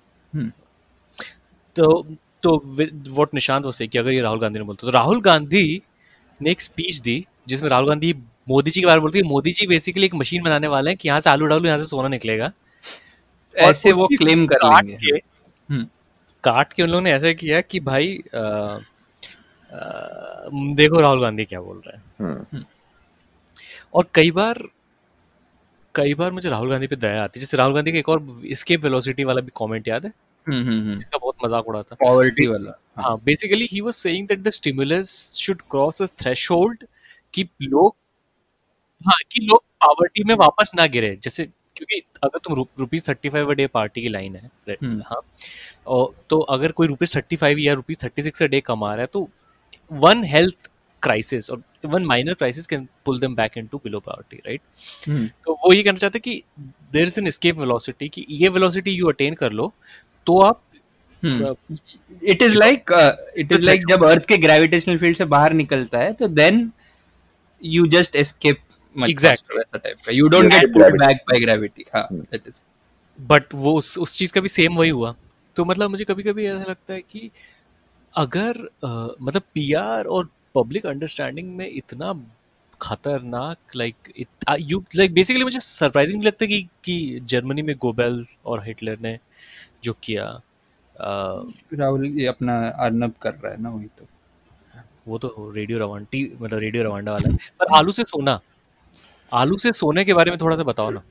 तो तो व्हाट निशांत वाज सेइंग कि अगर ये राहुल गांधी ने बोलते तो राहुल गांधी ने एक स्पीच दी जिसमें राहुल गांधी मोदी जी के बारे में बोलती है, मोदी जी बेसिकली एक मशीन बनाने वाले हैं कि यहाँ से आलू डालू यहाँ से सोना निकलेगा, ऐसे वो क्लेम कर लेंगे। के, काट के उन लोगों ने ऐसा किया कि भाई आ, आ, देखो राहुल गांधी क्या बोल रहे हैं। और कई बार कई बार मुझे राहुल गांधी पे दया आती है। जैसे राहुल गांधी का एक और एस्केप वेलोसिटी वाला भी कमेंट याद है, इसका बहुत मजाक उड़ा था, पॉवर्टी वाला। हाँ basically he was saying that the stimulus should cross a threshold कि लोग, हाँ कि लोग पॉवर्टी में वापस ना गिरे। जैसे क्योंकि अगर तुम rupees thirty five day poverty की लाइन है, हाँ और तो अगर कोई रुपीज थर्टी फाइव या रुपीज थर्टी सिक्स डे कमा रहा है तो वन हेल्थ क्राइसिस और one minor crisis can pull them back into below poverty, right. तो वो ये कहना चाहते हैं कि there is an escape velocity, कि ये वेलोसिटी यू अटेन कर लो तो आप, it is like it is like जब अर्थ के ग्रेविटेशनल फील्ड से बाहर निकलता है तो then you just escape exactly वैसा टाइप का, you don't get pulled back by gravity. हाँ दैट इज, बट वो उस उस चीज का भी सेम वही हुआ। तो मतलब मुझे कभी कभी ऐसा लगता है कि अगर uh, मतलब पीआर और पब्लिक अंडरस्टैंडिंग में इतना खतरनाक लाइक यू लाइक बेसिकली मुझे सरप्राइजिंग लगता है कि कि जर्मनी में गोबेल्स और हिटलर ने जो किया, राहुल ये अपना अर्नब कर रहा है ना, वही तो वो तो रेडियो रवांटी मतलब रेडियो रवांडा वाला है। पर आलू से सोना, आलू से सोने के बारे में थोड़ा सा बताओ ना।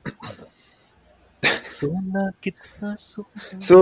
सोना कितना सोना, सो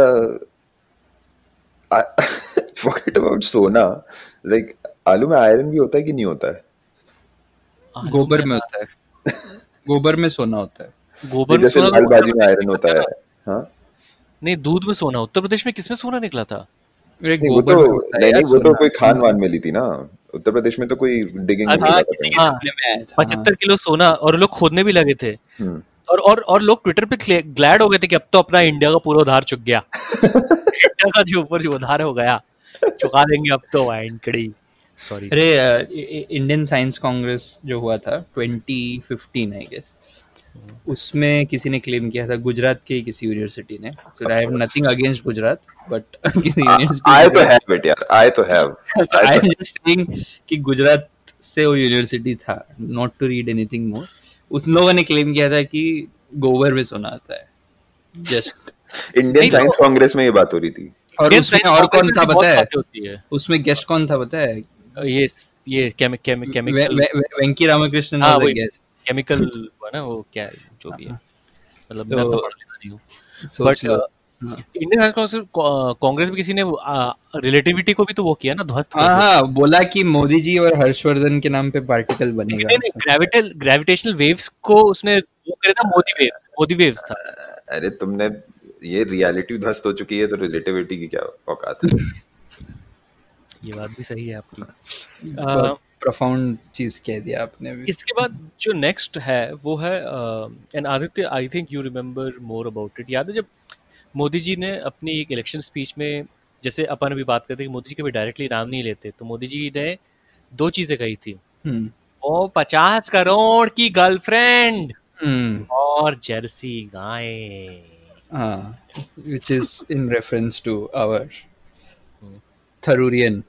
फॉरगेट अबाउट सोना, लाइक आलू में आयरन भी होता है कि नहीं होता है? गोबर में होता है, गोबर में सोना होता है। गोबर में सोना, लाल बाजी में आयरन होता है। हाँ नहीं दूध में सोना, उत्तर प्रदेश में किसमें सोना निकला था? नहीं, वो तो नहीं नहीं वो तो कोई खान वान में ली थी ना, उत्तर प्रदेश में तो कोई डिगिंग नहीं हाँ, पचहत्तर किलो सोना, और लोग खोदने भी लगे थे। और और और लोग ट्विटर पे ग्लैड हो गए थे कि अब तो अपना इंडिया का पूरा उधार चुक गया। इंडिया का जो ऊपर जो उधार हो गया चुका देंगे अब तो वाइनकड़ी। सॉरी, अरे इंडियन साइंस कांग्रेस जो हुआ था ट्वेंटी फिफ्टीन आई गेस, उसमें किसी ने क्लेम किया था, गुजरात के किसी यूनिवर्सिटी ने, so I have nothing against Gujarat but किसी यूनिवर्सिटी I तो have it यार, I तो have I am just saying कि गुजरात से वो यूनिवर्सिटी था, not to read anything more। उस लोगों ने क्लेम किया था कि गोबर में सोना आता है। जस्ट इंडियन साइंस कांग्रेस में ये बात हो रही थी। और उसमें और कौन था पता है? उसमें गेस्ट कौन था पता है? ये ये chemical Venki Ramakrishnan was the guest. Chemical ना वो क्या जो भी है, मतलब मैं तो पढ़ लेता नहीं हूँ, बट इंडियन नेशनल कांग्रेस में किसी ने रिलेटिविटी को भी तो वो किया ना, ध्वस्त हाँ हाँ, बोला कि मोदी जी और हर्षवर्धन के नाम पे पार्टिकल बनेगा। नहीं नहीं, ग्रेविटल ग्रेविटेशनल वेव्स को उसने वो करे था, मोदी वेव्स, मोदी वेव्स था। अरे तुमने ये रियलिटी ध्वस्त हो चुकी है तो रिलेटिविटी की क्या औकात है? ये बात भी सही है आपकी। प्रोफाउंड चीज कह दिया आपने भी। इसके बाद जो नेक्स्ट है वो है and Aditya, I think you remember more about it. याद है जब मोदी जी ने अपनी एक इलेक्शन स्पीच में, जैसे अपन अभी बात करते कि मोदी जी कभी डायरेक्टली नाम नहीं लेते, तो मोदी जी ने दो चीजें कही थी, ओ पचास करोड़ की गर्लफ्रेंड और जर्सी गाय, which is in reference to our Tharoorian.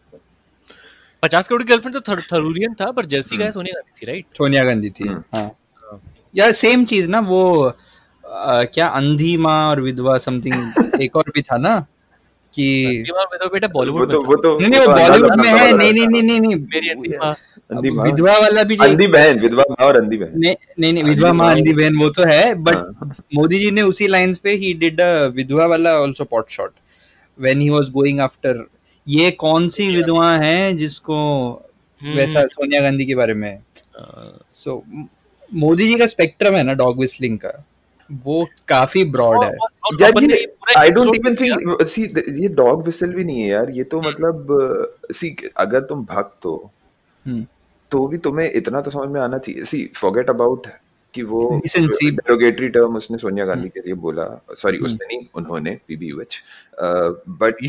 पचास करोड़ की गर्लफ्रेंड तो थरूरियन था, पर जर्सी गाय सोनिया गांधी थी, राइट? सोनिया गांधी थी। हाँ यार सेम चीज ना वो आ, क्या अंधी माँ और विधवा समथिंग एक और भी था ना कि बेटा बॉलीवुड में, वो तो नहीं नहीं वो बॉलीवुड में है। नहीं नहीं नहीं नहीं नहीं मेरी अंधी माँ, विधवा वाला भी, अंधी बहन, विधवा माँ और अंधी बहन। नहीं नहीं नहीं विधवा माँ अंधी बहन वो तो है, बट मोदी जी ने उसी लाइंस पे ही डिड अ विधवा वाला also potshot when he was going after ये कौन सी विधवा है जिसको वैसा सोनिया गांधी के बारे में। सो मोदी जी का स्पेक्ट्रम है ना डॉग विस्लिंग का, वो काफी ब्रॉड है यार। ये I don't even think, see ये डॉग विसल भी नहीं है यार, ये तो मतलब सी अगर तुम भक्त हो तो भी तुम्हें इतना तो समझ में आना चाहिए। सी फॉरगेट अबाउट कि वो डेरोगेटरी टर्म उसने सोनिया गांधी के लिए बोला, सॉरी उसने नहीं, उन्होंने PBUH, but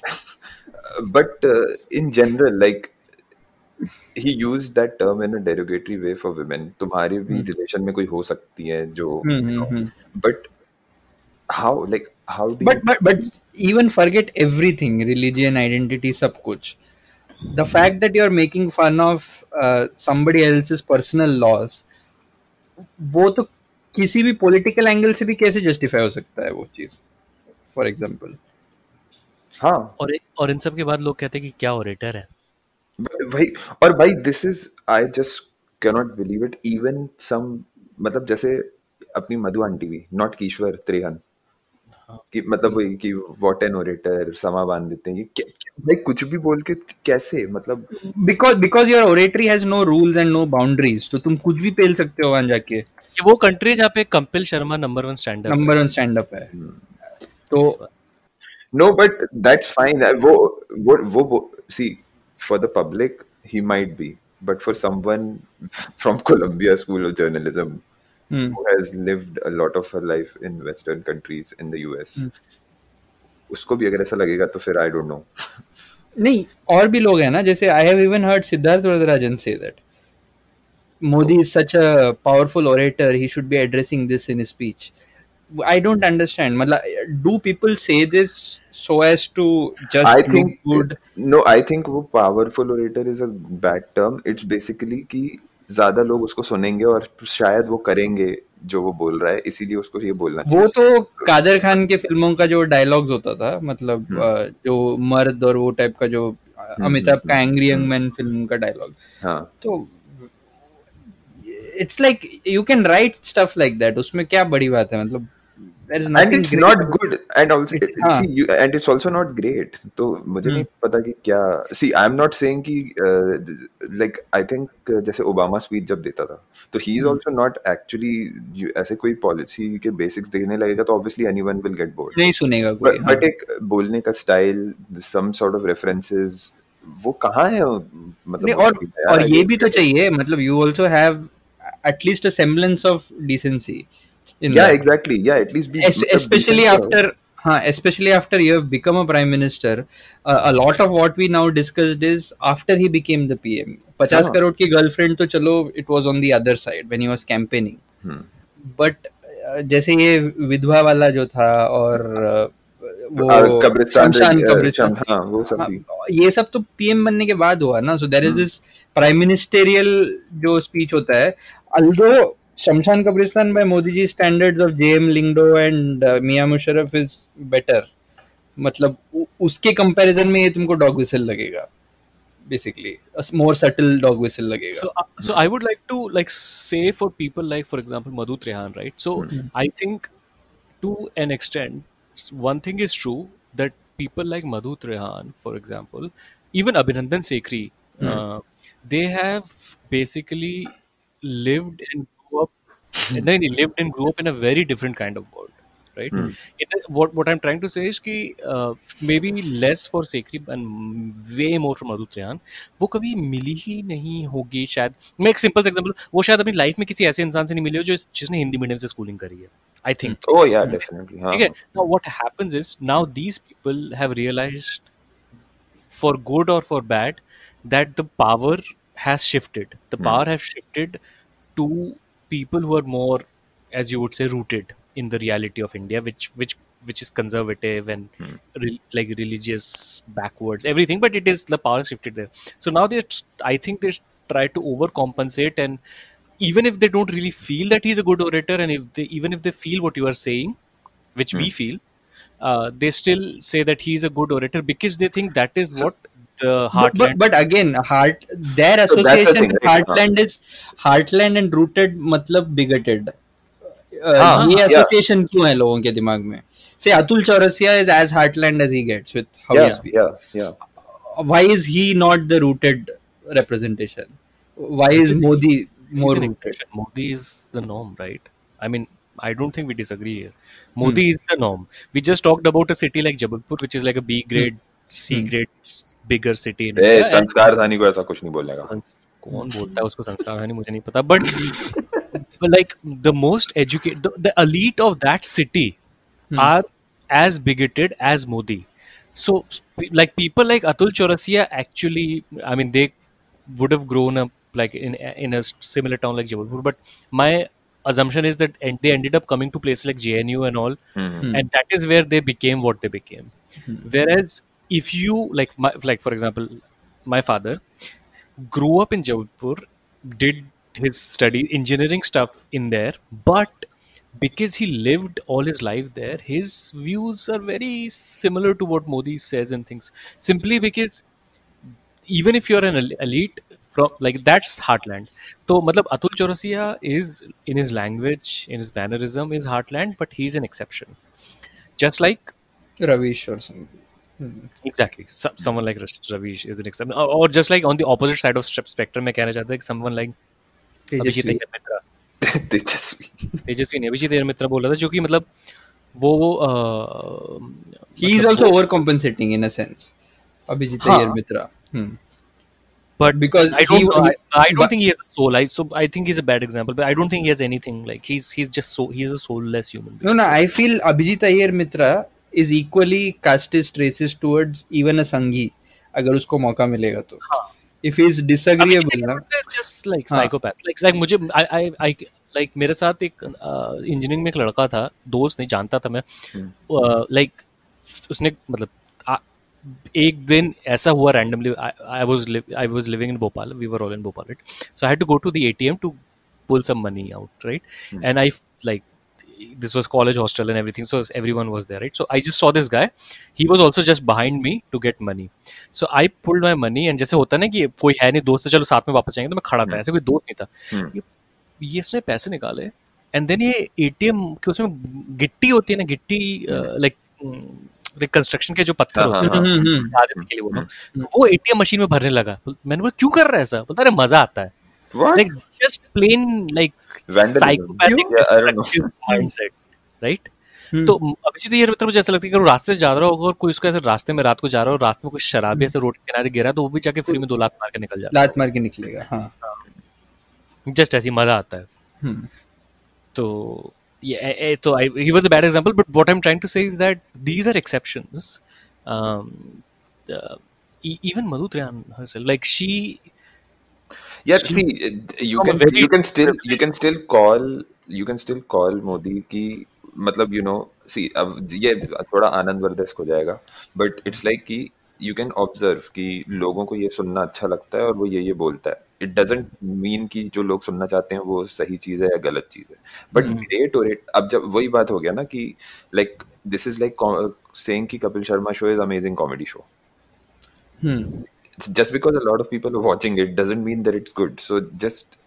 but in general like he used that term in a derogatory way for women. तुम्हारी भी रिलेशन में कोई हो सकती है जो, but how like how do but but but even forget everything, religion, identity, सब कुछ. The fact that you are making fun of uh, somebody else's personal laws, वो तो किसी भी political angle से भी कैसे justify हो सकता है वो चीज, for example. हाँ, और और इन सब के बाद लोग कहते हैं कि क्या ओरेटर है भाई। और भाई this is, I just cannot believe it, even some मतलब जैसे अपनी मधु आंटी भी, नॉट कीश्वर त्रेहन, कि मतलब वही कि व्हाट एन ओरेटर, समा बांध देते हैं कि भाई कुछ भी बोल के कैसे, मतलब because because your oratory has no rules and no boundaries, तो तुम कुछ भी पेल सकते हो वहां जाके। ये वो कंट्री है जहाँ पे Kapil Sharma number one stand up number one stand up है, तो नो बट दैट्स फाइन। वो वो वो सी for the public he might be, but for someone from Columbia School of Journalism hmm. who has lived a lot of her life in Western countries in the U S, hmm. उसको भी अगर ऐसा लगेगा तो फिर I don't know. नहीं, और भी लोग हैं ना, जैसे I have even heard Siddharth Varadarajan say that Modi is such a powerful orator, he should be addressing this in his speech. I don't understand. मतलब, do people say this so as to just I look think, good? No, I think वो powerful orator is a bad term. It's basically कि ज्यादा लोग उसको सुनेंगे और शायद वो करेंगे जो वो बोल रहा है, इसीलिए उसको ये बोलना चाहिए। वो तो कादर खान के फिल्मों का जो डायलॉग्स होता था, मतलब जो मर्द और वो टाइप का, जो अमिताभ का एंग्री यंग मैन फिल्म का डायलॉग, हाँ, तो it's like you can write stuff like that. उसमें क्या बड़ी बात है, मतलब there is nothing, and it's not good, and also it, it, see you, and it's also not great. तो मुझे नहीं पता कि क्या, see I'm not saying कि uh, like I think uh, जैसे ओबामा स्पीच जब देता था तो he is also not actually, ऐसे कोई पॉलिसी के बेसिक्स देने लगेगा तो obviously anyone will get bored, नहीं सुनेगा कोई, but, but एक बोलने का style, some sort of references, वो कहाँ है मतलब, और और ये भी तो चाहिए, मतलब you also have at least a semblance of decency in yeah that. Exactly, yeah, at least be, Es- especially after हाँ especially after you have become a prime minister, uh, a lot of what we now discussed is after he became the P M. पचास करोड़ की girlfriend तो चलो, it was on the other side when he was campaigning, hmm. but uh, जैसे ये विधवा वाला जो था और uh, वो शमशान कब्रिस्तान, हाँ, वो सब भी, ये सब तो पीएम बनने के बाद हुआ ना, so there is this prime ministerial जो स्पीच होता है, अल्दो शमशान कब्रिस्तान by Modi ji standards of JM Lyngdoh and Mian Musharraf is better, मतलब उसके कंपैरिजन में ये तुमको डॉग विसल लगेगा, basically a more subtle dog whistle लगेगा. So, uh, so I would like to like say for people like, for example, Madhu Trehan, right? So mm-hmm. I think to an extent one thing is true that people like Madhu Trehan, for example, even Abhinandan Sekhri, uh, they have basically lived and grew up. And then he lived and grew up in a very different kind of world, right? It, what what I'm trying to say is कि uh, maybe less for Sekhri and way more for Madhu Trehan, वो कभी मिली ही नहीं होगी शायद. मैं एक simple example, वो शायद अपनी लाइफ में किसी ऐसे इंसान से नहीं मिले हो जो जिसने हिंदी मीडियम से स्कूलिंग करी है. I think. Oh yeah, definitely. हाँ. ठीक है. Now what happens is now these people have realized, for good or for bad, that the power has shifted. The power has shifted to people who are more, as you would say, rooted in the reality of India, which which which is conservative and re- like religious, backwards, everything. But it is, the power has shifted there. So now they, I think they try to overcompensate, and even if they don't really feel that he's a good orator, and if they, even if they feel what you are saying, which we feel, uh, they still say that he's a good orator because they think that is what the But, heartland. but, but again, heart their So that's the association thing, with right? heartland is heartland and rooted मतलब bigoted. Uh, हाँ, ये yeah. association क्यों है लोगों के दिमाग में? Say Atul Chaurasia is as heartland as he gets with how Yeah, he speaks. yeah, yeah. Why is he not the rooted representation? Why is Because Modi he's more an rooted? exception. Modi is the norm, right? I mean, I don't think we disagree here. Modi is the norm. We just talked about a city like Jabalpur, which is like a B grade, C grade, bigger city in A India. and- संस्कार धानी को ऐसा कुछ नहीं बोलने का. Sons- कौन बोलता है उसको संस्कार है नहीं, मुझे नहीं पता. But like the most educated, the, the elite of that city are as bigoted as Modi. So sp- like people like Atul Chaurasia actually, I mean, they would have grown up like in in a similar town like Jabalpur. But my assumption is that and they ended up coming to places like J N U and all, and that is where they became what they became. Whereas if you like, my, like for example, my father grew up in Jabalpur, did his study engineering stuff in there, but because he lived all his life there, his views are very similar to what Modi says and things. Simply because even if you're an el- elite from like that's heartland. So matlab Atul Chaurasia is in his language, in his mannerism is heartland, but he's an exception. Just like Ravish or something. exactly so, someone like Rash- Ravish is an exception, or, or just like on the opposite side of sp- spectrum, मैं कहना चाहता हूँ someone like Abhijit Tejasvi. Iyer मित्रा. तेजस्वी. तेजस्वी नहीं, अभिजीत अय्यर मित्रा बोल रहा था, जो कि मतलब वो uh, He is मतलब also वो- overcompensating in a sense. Abhijit हाँ. Iyer Mitra. Hmm. but because I don't he- know, I, he- I don't but- think he has a soul. I so I think he's a bad example, but I don't think he has anything. Like he's he's just so he's a soulless human being. No, no, I feel Abhijit Iyer Mitra is equally casteist, racist towards even a Sanghi. अगर उसको मौका मिलेगा तो. If he's disagreeable ना. just like हाँ. psychopath. Like like मुझे I I I like मेरे साथ एक इंजीनियरिंग में एक लड़का था, दोस्त नहीं जानता था मैं. लाइक उसने मतलब आ- एक दिन ऐसा हुआ randomly. I was I was living in Bhopal, we were all in Bhopal, right? So I had to go to the ATM to pull some money out, right? And I like this was college hostel and everything, so everyone was there, right? So I just saw this guy. He was also just behind me to get money. So I pulled my money, and जैसे होता है ना कि कोई है नहीं दोस्त, चलो साथ में वापस जाएंगे, तो मैं खड़ा था, ऐसे कोई दोस्त नहीं था. ये ये इसने पैसे निकाले, एंड देन ये एटीएम के उसमें गिट्टी होती है ना, गिट्टी लाइक कंस्ट्रक्शन के जो पत्थर होते हैं आदत के लिए, वो वो एटीएम मशीन में भरने लगा. मैंने बोला क्यों कर रहा है ऐसा? बोलता अरे मजा आता है. What? Like just plain like Vandalism. psychopathic Yeah, I don't know. destructive mindset, right? तो अभिजीत अय्यर मित्र मुझे ऐसा लगता है कि वो रास्ते से जा रहा होगा और कोई उसका ऐसे रास्ते में रात को जा रहा हो, रात में कोई शराबी ऐसे रोड के किनारे गिरा, तो वो भी जाके फ्री में दो लाख मार के निकल जाता लात मार के निकलेगा. हाँ. है. जस्ट ऐसी मजा आता है. तो yeah, eh, eh, तो I, he was a bad example, but what I'm trying to say is that these are exceptions. Um, uh, e- even Madhu Trehan herself, like she. Yeah, see, you from a can very you can still you can still call you can still call Modi की मतलब you know see अब ये थोड़ा आनंद वर्धक हो जाएगा, but it's like कि you can observe कि लोगों को ये सुनना अच्छा लगता है और वो ये ये बोलता है. It doesn't mean कि जो लोग सुनना चाहते हैं वो सही चीज है या गलत चीज है. But great or it अब जब वही बात हो गया ना कि like this is like saying कि Kapil Sharma show is amazing comedy show. It's just because a lot of people are watching it doesn't mean that it's good. So just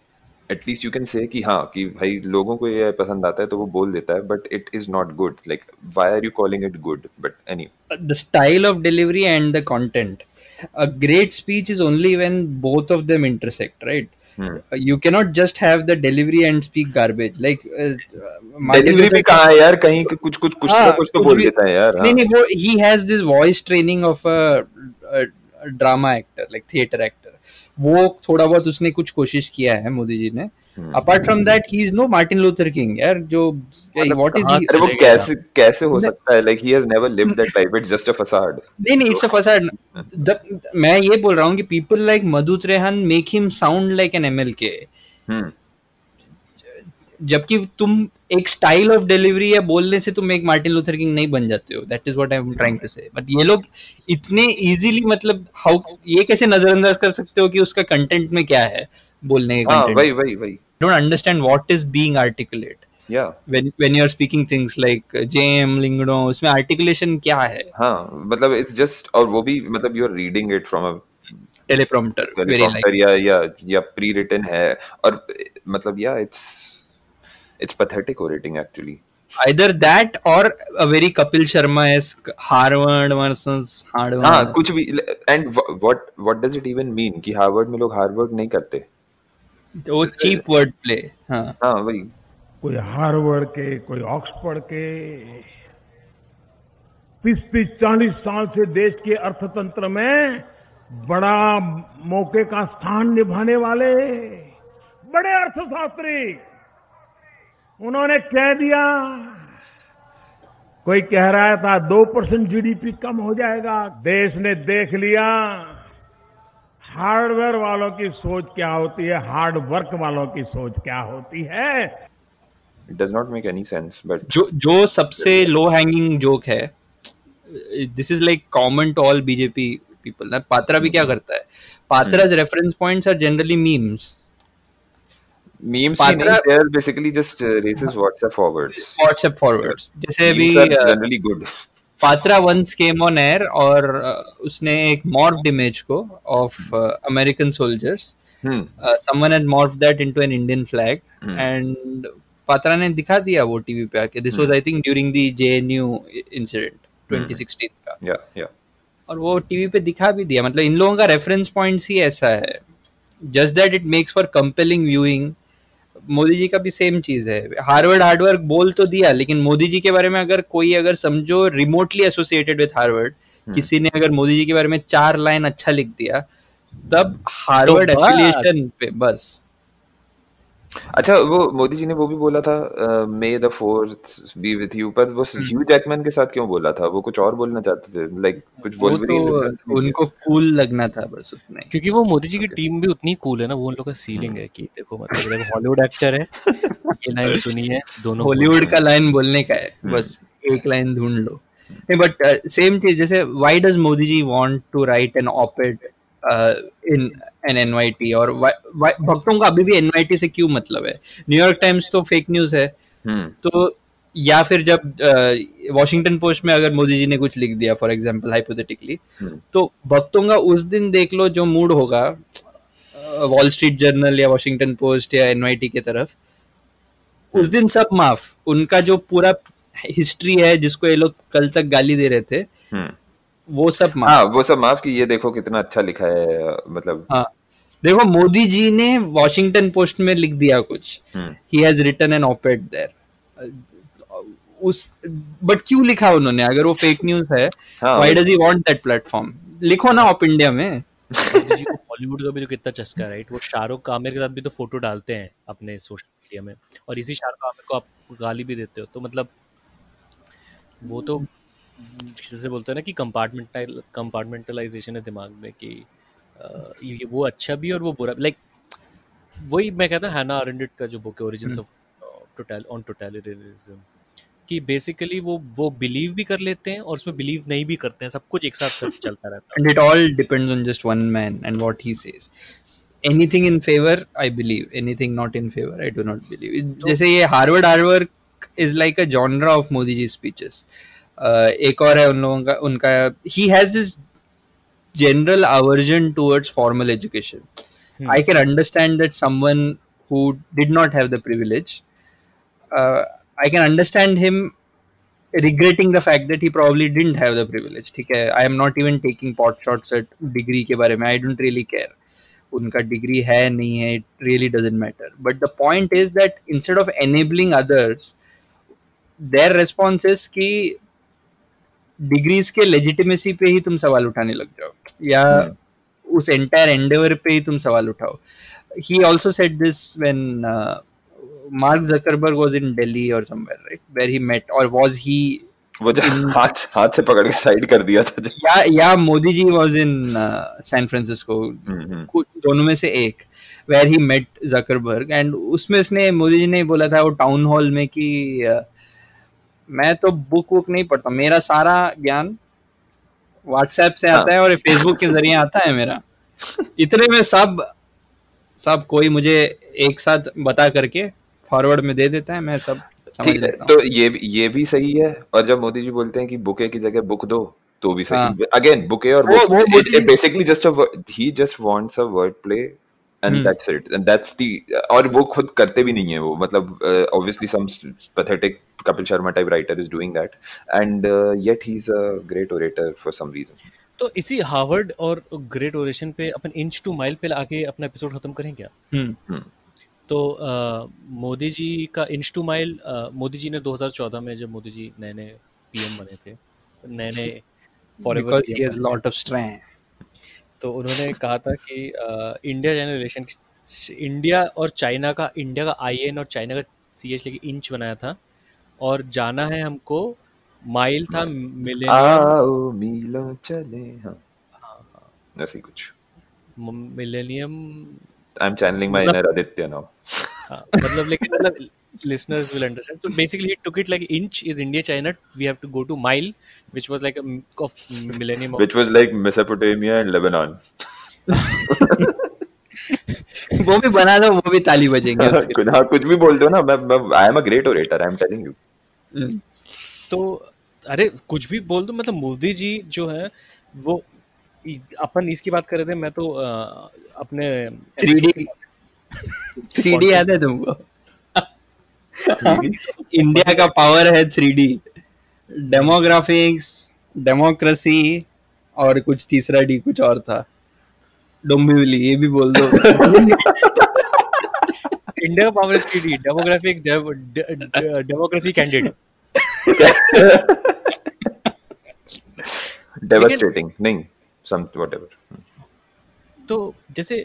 at least you can say कि हाँ कि भाई लोगों को ये पसंद आता है तो वो बोल देता है, but it is not good. Like why are you calling it good? But any the style of delivery and the content. A great speech is only when both of them intersect, right? Hmm. You cannot just have the delivery and speak garbage. Like uh, delivery भी कहाँ है यार, कहीं कुछ कुछ कुछ तो कुछ तो बोल देता है यार. नहीं नहीं वो he has this voice training of a, a, a drama actor, like theater actor. वो थोड़ा बहुत उसने कुछ कोशिश किया है मोदी जी ने. Apart from that, he is no Martin Luther King, यार. जो what is he? अरे वो कैसे कैसे हो सकता है? Like he has never lived that life. It's just a facade. नहीं नहीं, it's a facade. The, मैं ये बोल रहा हूँ कि people like Madhu Trehan make him sound like an M L K. Hmm. जबकि तुम एक स्टाइल ऑफ डिलीवरी या बोलने से तुम एक मार्टिन लूथर किंग नहीं बन जाते हो. That is what I am trying to say. But ये लोग इतने इजीली, मतलब हाउ ये कैसे नजरअंदाज कर सकते हो कि उसका कंटेंट में क्या है बोलने का कंटेंट. वही वही वही don't understand what is being articulate. या when when you are speaking things like JM Lyngdoh, उसमें आर्टिकुलेशन क्या है? हां मतलब इट्स जस्ट, और वो भी मतलब you are reading it from a teleprompter, very like या या या प्री रिटन है. और मतलब या it's It's pathetic orating actually. Either that or a very Kapil Sharma-esque Harvard versus Harvard. हाँ कुछ भी. And what what does it even mean कि Harvard में लोग Harvard नहीं करते? वो cheap word play. हाँ हाँ वही. कोई हार्वर्ड के, कोई ऑक्सफोर्ड के, तीस तीस चालीस साल से देश के अर्थतंत्र में बड़ा मौके का स्थान निभाने वाले बड़े अर्थशास्त्री, उन्होंने कह दिया, कोई कह रहा था दो परसेंट जीडीपी कम हो जाएगा. देश ने देख लिया हार्डवेयर वालों की सोच क्या होती है, हार्ड वर्क वालों की सोच क्या होती है. It does not make any sense, but जो जो सबसे लो हैंगिंग जोक है, this is like common to all BJP people. ना पात्रा भी क्या करता है, Patra's reference points are generally memes. memes भी नहीं, they are basically just uh, racist WhatsApp forwards. WhatsApp forwards. जैसे अभी generally good. Patra once came on air और uh, उसने एक morphed image को of uh, American soldiers. Hmm. Uh, someone had morphed that into an Indian flag. Hmm. And Patra ने दिखा दिया वो टीवी पे आके. This hmm. was I think during the J N U incident twenty sixteen का. Yeah, yeah. और वो TV पे दिखा भी दिया. मतलब इन लोगों का रेफरेंस पॉइंट्स ही ऐसा है. Just that it makes for compelling viewing. Modi ji का भी सेम चीज है. हार्वर्ड हार्डवर्क बोल तो दिया, लेकिन मोदी जी के बारे में अगर कोई अगर समझो रिमोटली एसोसिएटेड विद हार्वर्ड, किसी ने अगर मोदी जी के बारे में चार लाइन अच्छा लिख दिया, तब हार्वर्ड एफिलिएशन पे बस. अच्छा वो मोदी जी ने वो भी बोला था May the fourth be with you, पर वो ह्यू जैकमैन के साथ क्यों बोला था? वो कुछ और बोलना चाहते थे, लाइक कुछ बोल भी तो उनको कूल लगना था बस उतना. क्योंकि वो मोदी जी की टीम भी उतनी कूल है ना, वो उन लोग का सीलिंग है कि देखो मतलब देखो हॉलीवुड एक्टर है, ये लाइन सुनी है, दोनों हॉलीवुड का लाइन बोलने का है, बस एक लाइन ढूंढ लो. बट सेम चीज जैसे why does Modi ji want to write an op-ed in an N Y T, और भक्तों का अभी भी N Y T से क्यों मतलब है? न्यूयॉर्क टाइम्स तो फेक न्यूज है. hmm. तो या फिर जब वॉशिंगटन uh, पोस्ट में अगर मोदी जी ने कुछ लिख दिया फॉर एग्जांपल हाइपोथेटिकली, hmm. तो भक्तों का उस दिन देख लो जो मूड होगा वॉल स्ट्रीट जर्नल या वॉशिंगटन पोस्ट या N Y T की तरफ, hmm. उस दिन सब माफ. उनका जो पूरा हिस्ट्री है जिसको ये लोग कल तक गाली दे रहे थे, hmm. वो सब माफ. हाँ वो सब माफ कि ये देखो कितना अच्छा लिखा है. मतलब हाँ देखो मोदी जी ने वॉशिंगटन पोस्ट में लिख दिया कुछ, he has written an op-ed there. उस बट क्यों लिखा उन्होंने? अगर वो फेक न्यूज है, why does he want that platform? लिखो ना ऑप इंडिया में. हॉलीवुड का भी तो कितना चस्का है, राइट? वो शाहरुख आमिर के साथ भी तो फोटो डालते हैं अपने सोशल मीडिया में, और इसी शाहरुख आमिर को आप गाली भी देते हो. तो मतलब वो तो जैसे बोलते हैं ना कि कंपार्टमेंटल कंपार्टमेंटलाइजेशन है दिमाग में कि ये वो अच्छा भी और वो बुरा. लाइक वही मैं कहता हूँ हैना अरेंडेट का जो बुक है origins of total on totalitarianism, कि बेसिकली वो वो बिलीव भी कर लेते हैं और उसमें बिलीव नहीं भी करते हैं, सब कुछ एक साथ चलता रहता है. And it all depends on just one man and what he says. Anything in favour I believe, anything not in favour I do not believe. जैसे ये Harvard Harvard is like a genre of Modi ji speeches. Uh, एक और है उन लोगों का, उनका he has this general aversion towards formal education. hmm. I can understand that someone who did not have the privilege. Uh, I can understand him regretting the fact that he probably didn't have the privilege. ठीक है, I am not even taking pot shots at degree के बारे में. I don't really care. उनका degree है नहीं है, it really doesn't matter. But the point is that instead of enabling others, their response is कि डिग्रीज के legitimacy पे ही तुम सवाल उठाने लग जाओ या hmm. उस एंटायर एंडेवर पे ही तुम सवाल उठाओ. He also said this when uh, Mark Zuckerberg was in Delhi or somewhere, right, where he met, or was he वो जो in, हाथ हाथ से पकड़ के साइड कर दिया था जो. या या Modi ji was in San Francisco, दोनों में से एक, where he met Zuckerberg, and उसमें उसने मोदी जी ने बोला था वो टाउन हॉल में कि uh, मैं तो बुक वुक नहीं पढ़ता, मेरा सारा ज्ञान व्हाट्सएप से आता है और फेसबुक के जरिए आता है मेरा. इतने में सब सब कोई मुझे एक साथ बता करके फॉरवर्ड में दे देता है, मैं सब समझ लेता हूं. तो ये ये भी सही है. और जब मोदी जी बोलते हैं कि बुके की जगह बुक दो, तो भी सही. अगेन बुके और book, basically just he just wants a word play and hmm. that's it, and that's the और वो खुद करते भी नहीं है वो, मतलब uh, obviously some pathetic Kapil Sharma type writer is doing that, and uh, yet he's a great orator for some reason. तो इसी हार्वर्ड और ग्रेट ओरेशन पे अपन इंच टू माइल पे आके अपना एपिसोड खत्म करें क्या? hmm. Hmm. तो uh, मोदी जी का inch to mile, uh, Modi ji ने दो हज़ार चौदह में जब मोदी जी नए नए पीएम बने थे, नए नए forever he has lot of strength, तो उन्होंने कहा था कि इंडिया चाइना रिलेशन, इंडिया और चाइना का, इंडिया का आई एन और चाइना का सी एच लेके इंच बनाया था, और जाना है हमको माइल था मिलेनियम, आओ मीलों चले. हाँ हाँ ऐसी कुछ millennium. I am channelling my inner Aditya now. मतलब लेकिन मतलब listeners will understand. So basically he took it like inch is India China, we have to go to mile, which was like a of millennium of, which was like Mesopotamia and Lebanon. वो भी बना दो, वो भी ताली बजेंगे. हाँ कुछ भी बोल दो ना, मैं मैं I am a great orator, I am telling you. तो अरे कुछ भी बोल दो, मतलब मोदी जी जो है वो, अपन इसकी बात कर रहे थे, मैं तो अपने थ्री डी थ्री डी याद है तुमको? इंडिया का पावर है थ्री डी, डेमोग्राफिक्स, डेमोक्रेसी और कुछ तीसरा डी कुछ और था, डोंबिवली, ये भी बोल दो. इंडिया का पावर है three D, demographic, democracy candidate. Devastating नहीं, सम व्हाटएवर. तो जैसे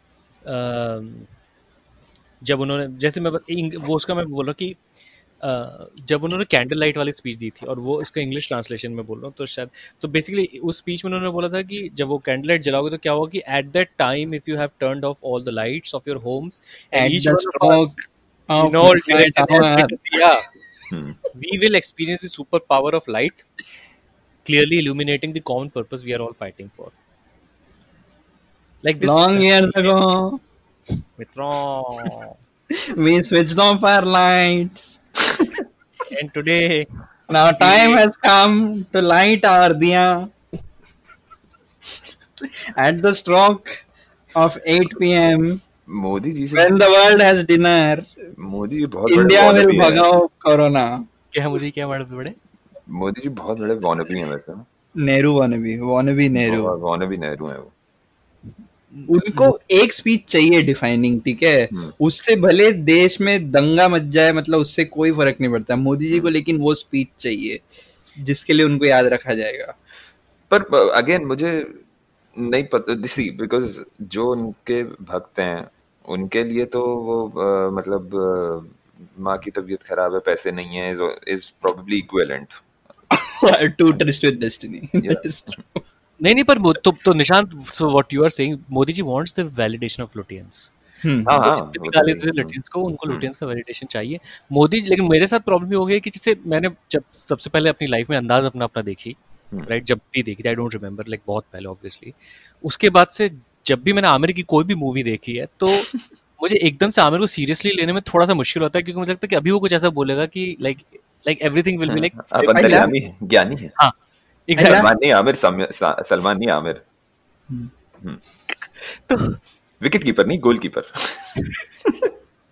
जब उन्होंने, जैसे मैं वो उसका मैं बोल रहा हूँ कि जब उन्होंने कैंडल लाइट वाली स्पीच दी थी, और वो इसका इंग्लिश ट्रांसलेशन में बोल रहा हूँ, तो शायद तो बेसिकली उस स्पीच में उन्होंने बोला था कि जब वो कैंडल लाइट जलाओगे तो क्या होगा कि at that time if you have turned off all the lights of your homes and each one of us in all we will experience the superpower of light, clearly illuminating the common purpose we are all fighting for. Like this long years ago, Mitron, we switched off our lights, and today now time has come to light our diya at the stroke of eight p m Modi ji से when the world has dinner. Modi ji बहुत India will भगाओ corona. क्या मोदी क्या बड़े बड़े मोदी जी बहुत बड़े वानबी हैं वैसे. नेहरू वानबी, वानबी नेहरू, वानबी नेहरू हैं वो. उनको एक स्पीच चाहिए डिफाइनिंग, ठीक है, उससे भले देश में दंगा मच जाए, मतलब उससे कोई फर्क नहीं पड़ता मोदी जी को, लेकिन वो स्पीच चाहिए जिसके लिए उनको याद रखा जाएगा. पर अगेन मुझे नहीं पता दिसी, बिकॉज जो उनके भक्त हैं उनके लिए तो वो uh, मतलब uh, माँ की तबीयत खराब है, पैसे नहीं है, is probably equivalent to twist with destiny. नहीं नहीं, पर तो तो Nishant, so what you are saying, Modi ji wants the validation of Lutyens. हां हां, निकाले थे लुटियंस को, उनको लुटियंस का वैलिडेशन चाहिए मोदी. लेकिन मेरे साथ प्रॉब्लम ये हो गई कि जैसे मैंने जब सबसे पहले अपनी लाइफ में अंदाज अपना अपना देखी, राइट, जब भी देखी थी, आई डोंट रिमेंबर, लाइक बहुत पहले ऑब्वियसली, उसके बाद से जब भी मैंने आमिर की कोई भी मूवी देखी है तो मुझे एकदम से आमिर को सीरियसली लेने में थोड़ा सा मुश्किल होता है, क्योंकि मुझे लगता है कि अभी वो कुछ ऐसा बोलेगा कि like like everything will be like अंतर्यामी ज्ञानी है. हां एग्जैक्टली, सलमान नहीं आमिर, सलमान नहीं आमिर. तो विकेट कीपर नहीं, गोल कीपर.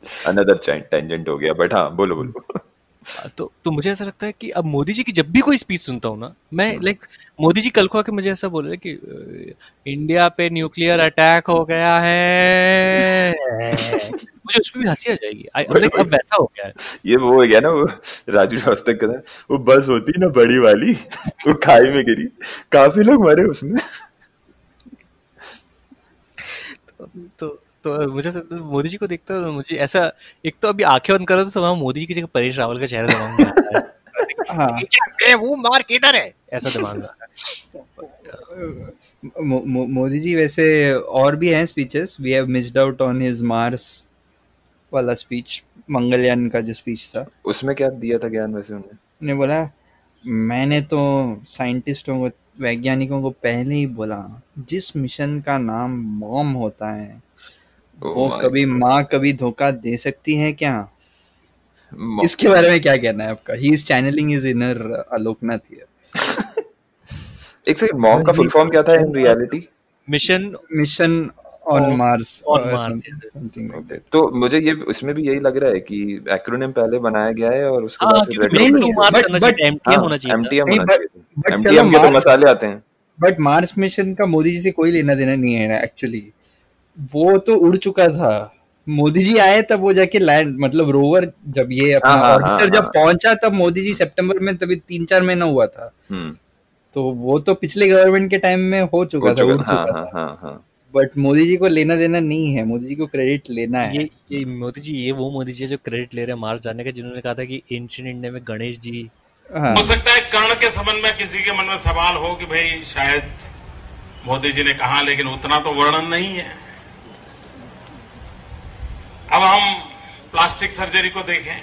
अनदर टेंजेंट हो गया, बट हाँ बोलो बोलो। तो तो मुझे ऐसा लगता है कि अब मोदी जी की जब भी कोई स्पीच सुनता हूँ ना मैं, लाइक मोदी जी कल को आके मुझे ऐसा बोल रहे कि इंडिया पे न्यूक्लियर अटैक हो गया है, मुझे उस पर भी हंसी आ जाएगी। लाइक अब वैसा हो गया है। ये वो हो गया ना, वो राजू श्रीवास्तव का था, वो बस होती ना बड़ी वाली, वो खाई में गिरी, काफी लोग मरे उसमें। तो, तो तो मुझे मोदी जी को देखता है मुझे ऐसा, एक तो अभी आंखें बंद करो तो समझ मोदी जी की जगह परेश रावल का चेहरा दिमाग में आता है। हाँ, क्या वो मार किधर है, ऐसा दिमाग में आता है। मोदी जी वैसे और भी हैं speeches, we have missed out on his Mars वाला स्पीच, मंगलयान का जो स्पीच था। उसमें क्या दिया था ज्ञान वैसे उन्होंने? उन्होंने बोला मैंने तो साइंटिस्टों को, वैज्ञानिकों को पहले ही बोला, जिस मिशन का नाम मॉम होता है Oh वो my कभी God. माँ कभी धोखा दे सकती है क्या? Mom. इसके बारे में क्या कहना है आपका? He is channelling his inner Aloknath here. एक सेकंड, मॉम का फुल फॉर्म क्या था in reality? Mission mission on Mars, on Mars, something like that. तो मुझे ये उसमें भी यही लग रहा है कि एक्रोनिम पहले बनाया गया है और उसके हाँ, बाद क्योंकि रेट्रो नहीं, नहीं, मार्स but- करना but- चाहिए, एमटीएम होना चाहिए था। एमटीएम नहीं, होना but- चाहिए। but एमटीएम चलो के तो मार्स- मसाले आते हैं। बट मार्स मिशन का मोदी जी से कोई लेना देना नहीं है एक्चुअली, वो तो उड़ चुका था। मोदी जी आए तब वो जाके लैंड, मतलब रोवर जब ये अपना हाँ, हाँ, ऑर्बिटर हाँ, जब हाँ। पहुंचा तब मोदी जी सितंबर में, तभी तीन चार महीना हुआ था। हम्म, तो वो तो पिछले गवर्नमेंट के टाइम में हो चुका हो था, उड़ चुका, हाँ, चुका हाँ, था। हाँ, हाँ। बट मोदी जी को लेना देना नहीं है, मोदी जी को क्रेडिट लेना है। ये ये मोदी जी, ये वो मोदी जी जो क्रेडिट ले रहे हैं मार्स जाने का, जिन्होंने कहा था कि एंशिएंट इंडिया में गणेश जी। हाँ। हो सकता है कर्ण के संबंध में किसी के मन में सवाल हो कि भाई शायद मोदी जी ने कहा, लेकिन उतना तो वर्णन नहीं है। अब हम प्लास्टिक सर्जरी को देखें,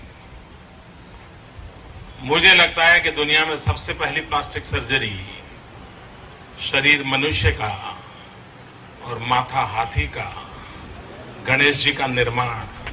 मुझे लगता है कि दुनिया में सबसे पहली प्लास्टिक सर्जरी शरीर मनुष्य का और माथा हाथी का, गणेश जी का निर्माण।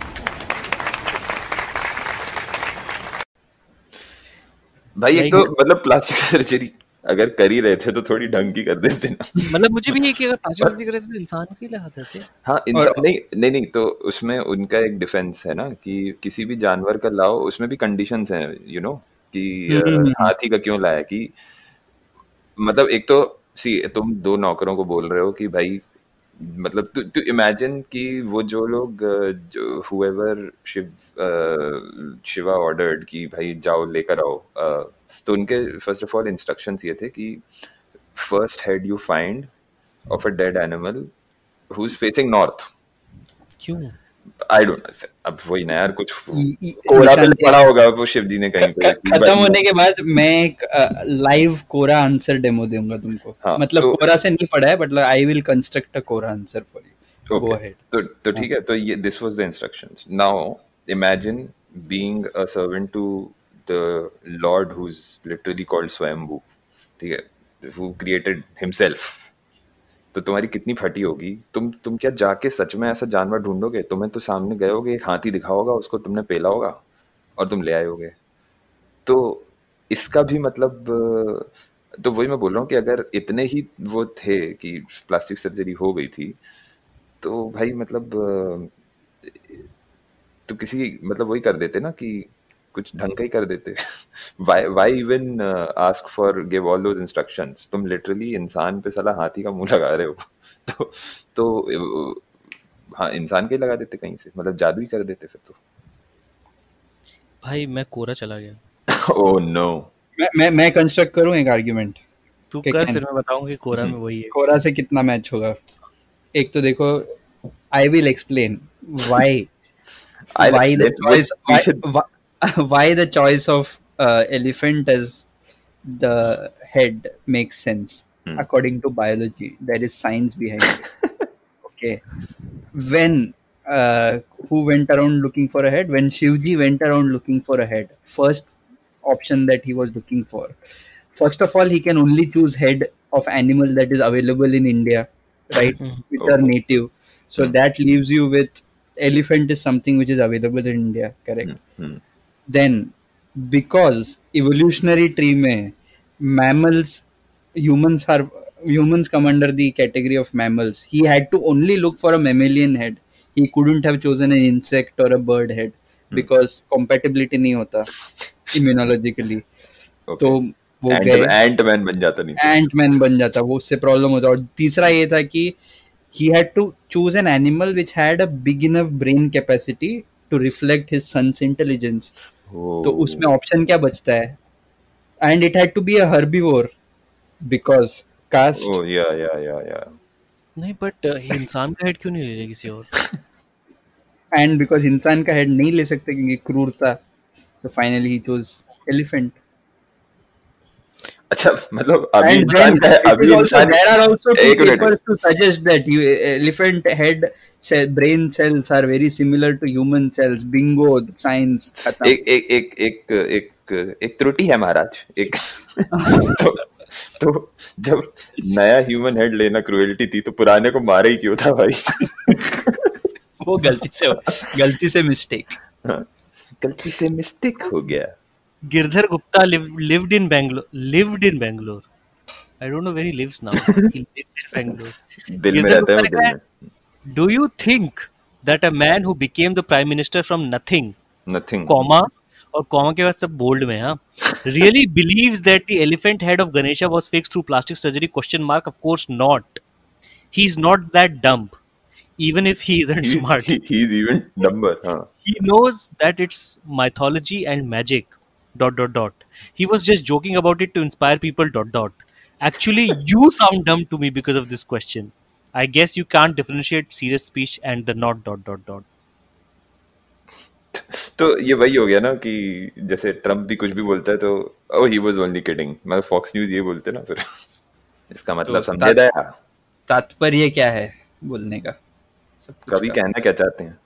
भाई एक तो मतलब प्लास्टिक सर्जरी अगर कर ही रहे थे तो थोड़ी ढंग की कर देते ना। मतलब मुझे भी ये कि अगर प्लास्टिक सर्जरी करे तो इंसान के लिए आते थे। हाँ, इंसान नहीं नहीं नहीं तो उसमें उनका एक डिफेंस है ना कि किसी भी जानवर का लाओ, उसमें भी कंडीशंस हैं, यू नो, कि हाथी का क्यों लाया, कि मतलब एक तो सी तुम दो नौकरों को बोल रहे हो कि भाई, मतलब तू तू इमेजिन कि वो जो लोग जो हुएवर शिव शिवा ऑर्डर्ड कि भाई जाओ लेकर आओ, तो उनके फर्स्ट ऑफ ऑल इंस्ट्रक्शंस ये थे कि first head you find off a dead animal who is facing north. क्यों? आई डोंट नो, अब वही ना यार, कुछ कोरा पे पड़ा होगा वो शिव जी ने कहीं पे। खत्म होने के बाद मैं एक लाइव कोरा आंसर डेमो दूंगा तुमको। हाँ, मतलब तो, कोरा से नहीं पढ़ा है, but I will construct a Quora answer for you. Go ahead. तो तो ठीक है, तो ये this was the instructions. Now imagine being a servant to the lord who is literally called Swayambhu, ठीक है, हु क्रिएटेड हिमसेल्फ। तो तुम्हारी कितनी फटी होगी। तुम तुम क्या जाके सच में ऐसा जानवर ढूंढोगे? तुम्हें तो सामने गए होगे, एक हाथी दिखा होगा, उसको तुमने पेला होगा और तुम ले आए होगे। तो इसका भी मतलब, तो वही मैं बोल रहा हूँ कि अगर इतने ही वो थे कि प्लास्टिक सर्जरी हो गई थी, तो भाई मतलब तो किसी मतलब वही कर देते ना कि कुछ ढंग का ही कर देते। why why even uh, ask for give all those instructions? तुम लिटरली इंसान पे साला हाथी का मुंह लगा रहे हो। तो तो हाँ, इंसान के ही लगा देते कहीं से, मतलब जादू ही कर देते फिर तो। भाई मैं कोरा चला गया। Oh no. मैं मैं मैं कंस्ट्रक्ट करूं एक आर्गुमेंट। तू कर, फिर मैं बताऊंगा कि कोरा में वही है। कोरा से कितना मैच होगा। एक तो देखो, I will explain why why the choice why, why, why the choice of uh, elephant as the head makes sense hmm. according to biology. There is science behind it. Okay, when uh, who went around looking for a head? When Shivji went around looking for a head, first option that he was looking for, first of all, he can only choose head of animal that is available in India, right? Which are native. So hmm. that leaves you with elephant is something which is available in India, correct? Mm-hmm. Then, because evolutionary tree mein mammals, humans are humans come under the category of mammals. He had to only look for a mammalian head. he couldn't have chosen an insect or a bird head because compatibility नहीं होता immunologically. Okay. तो वो Ant- गए Ant-Man बन जाता नहीं तो। Ant-Man बन जाता, वो उससे प्रॉब्लम होता. और तीसरा ये था कि he had to choose an animal which had a big enough brain capacity to reflect his son's intelligence. Oh. तो उसमें ऑप्शन क्या बचता है? And it had to be a herbivore because caste. Oh, yeah, yeah, yeah, yeah. नहीं but इंसान का head क्यों नहीं ले रहे किसी और? And because इंसान का हेड नहीं ले सकते क्योंकि क्रूरता. So finally he chose elephant. अच्छा मतलब अभी And इंसान then का है, it अभी is also, इंसान there are also two एक minute papers to suggest that you, elephant head cell, brain cells are very similar to human cells. Bingo, science. खत्म. एक एक एक एक एक एक त्रुटि है महाराज. एक तो, तो जब नया ह्यूमन हेड लेना क्रूएल्टी थी तो पुराने को मारा ही क्यों था भाई? वो गलती से गलती से मिस्टेक. गलती से मिस्टेक हो गया. Girdhar Gupta lived in Bangalore. Lived in Bangalore. I don't know where he lives now. He lived in Bangalore. दिल में रहता है वो दिल में. Do you think that a man who became the prime minister from nothing, Nothing. comma और comma के बाद सब bold में हाँ, really believes that the elephant head of Ganesha was fixed through plastic surgery? Question mark. Of course not. He's not that dumb. Even if he isn't He's, smart, he, he's even dumber. हाँ. he knows that it's mythology and magic. Dot dot dot. He was just joking about it to inspire people. Dot dot. Actually, you sound dumb to me because of this question. I guess you can't differentiate serious speech and the not dot dot dot. तो ये वही हो गया ना कि जैसे Trump भी कुछ भी बोलता है तो oh he was only kidding. मतलब फॉक्स न्यूज ये बोलते ना फिर इसका मतलब तो समझे दया. तात्पर्य क्या है बोलने का? सब कुछ कभी का. कहना क्या चाहते हैं?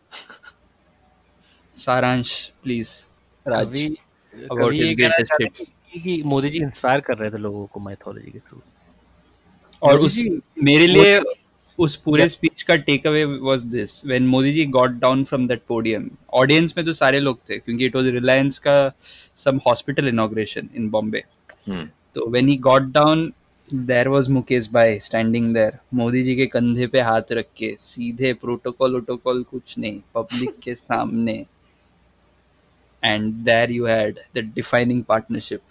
सारांश प्लीज राज अभी about कभी his ये कहना greatest चाहते hits. हैं कि मोदी जी इंस्पायर कर रहे थे लोगों को माइथोलॉजी के थ्रू. और मोदी उस जी- मेरे लिए उस पूरे Yeah. स्पीच का takeaway was this when Modi ji got down from that podium. Audience में तो सारे लोग थे क्योंकि इट वाज रिलायंस का some hospital inauguration in Bombay. Hmm. तो when he got down there was Mukesh bhai standing there, Modi ji के कंधे पे हाथ रख के सीधे, प्रोटोकॉल वोटोकॉल कुछ नहीं, पब्लिक के सामने. And there you had the defining partnership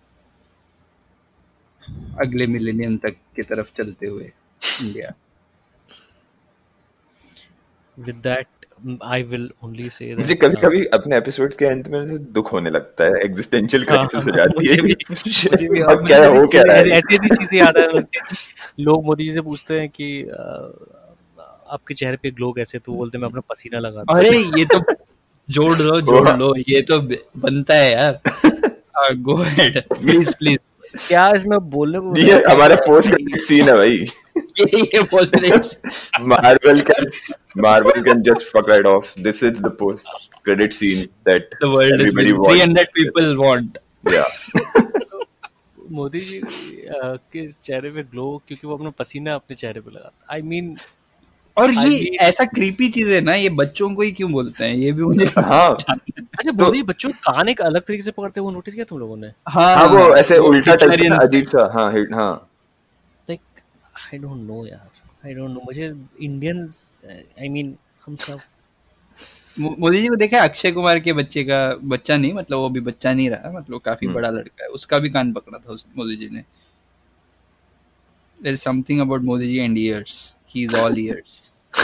अगले मिलेनियम तक की तरफ चलते हुए India. With that, I will only say that. मुझे कभी कभी अपने एपिसोड्स के अंत में दुख होने लगता है. एग्जिस्टेंशियल क्राइसिस हो जाती है. मुझे भी- मुझे भी अब क्या हो क्या रहा है? ऐसी ऐसी चीजें याद आने लगती हैं. लोग मोदी जी से पूछते हैं कि अ, आपके चेहरे पे ग्लो कैसे, तो वो बोलते हैं मैं अपना पसीना लगाता हूं. अरे ये तो जोड़ लो जोड़ लो, ये तो बनता है यार. Go ahead please please. क्या इसमें बोलने को ये हमारा पोस्ट क्रेडिट सीन है भाई. ये ये post Marvel can Marvel can just fuck right off. This is the post credit scene that the world is everybody three wants. hundred people want. Yeah. Modi ji uh, के चेहरे पे ग्लो क्योंकि वो अपना पसीना अपने चेहरे पे लगाता. आई मीन और I ये mean- ऐसा क्रीपी चीज है ना, ये बच्चों को ही क्यों बोलते हैं, ये भी मुझे हाँ. अच्छा मोदी बच्चों कान एक अलग तरीके से पकड़ते हैं, वो नोटिस किया तुम लोगों ने? हाँ वो ऐसे उल्टा टाइप Vegetarian- अजीब सा. हाँ हिट हाँ. लाइक आई डोंट नो यार, आई डोंट नो. मुझे इंडियंस आई मीन हम सब मो- मोदी जी को देखा है, अक्षय कुमार के बच्चे का, बच्चा नहीं मतलब वो भी बच्चा नहीं रहा, मतलब काफी बड़ा लड़का है, उसका भी कान पकड़ा था उस मोदी जी ने. There is something about Modi ji and ears. He is all ears.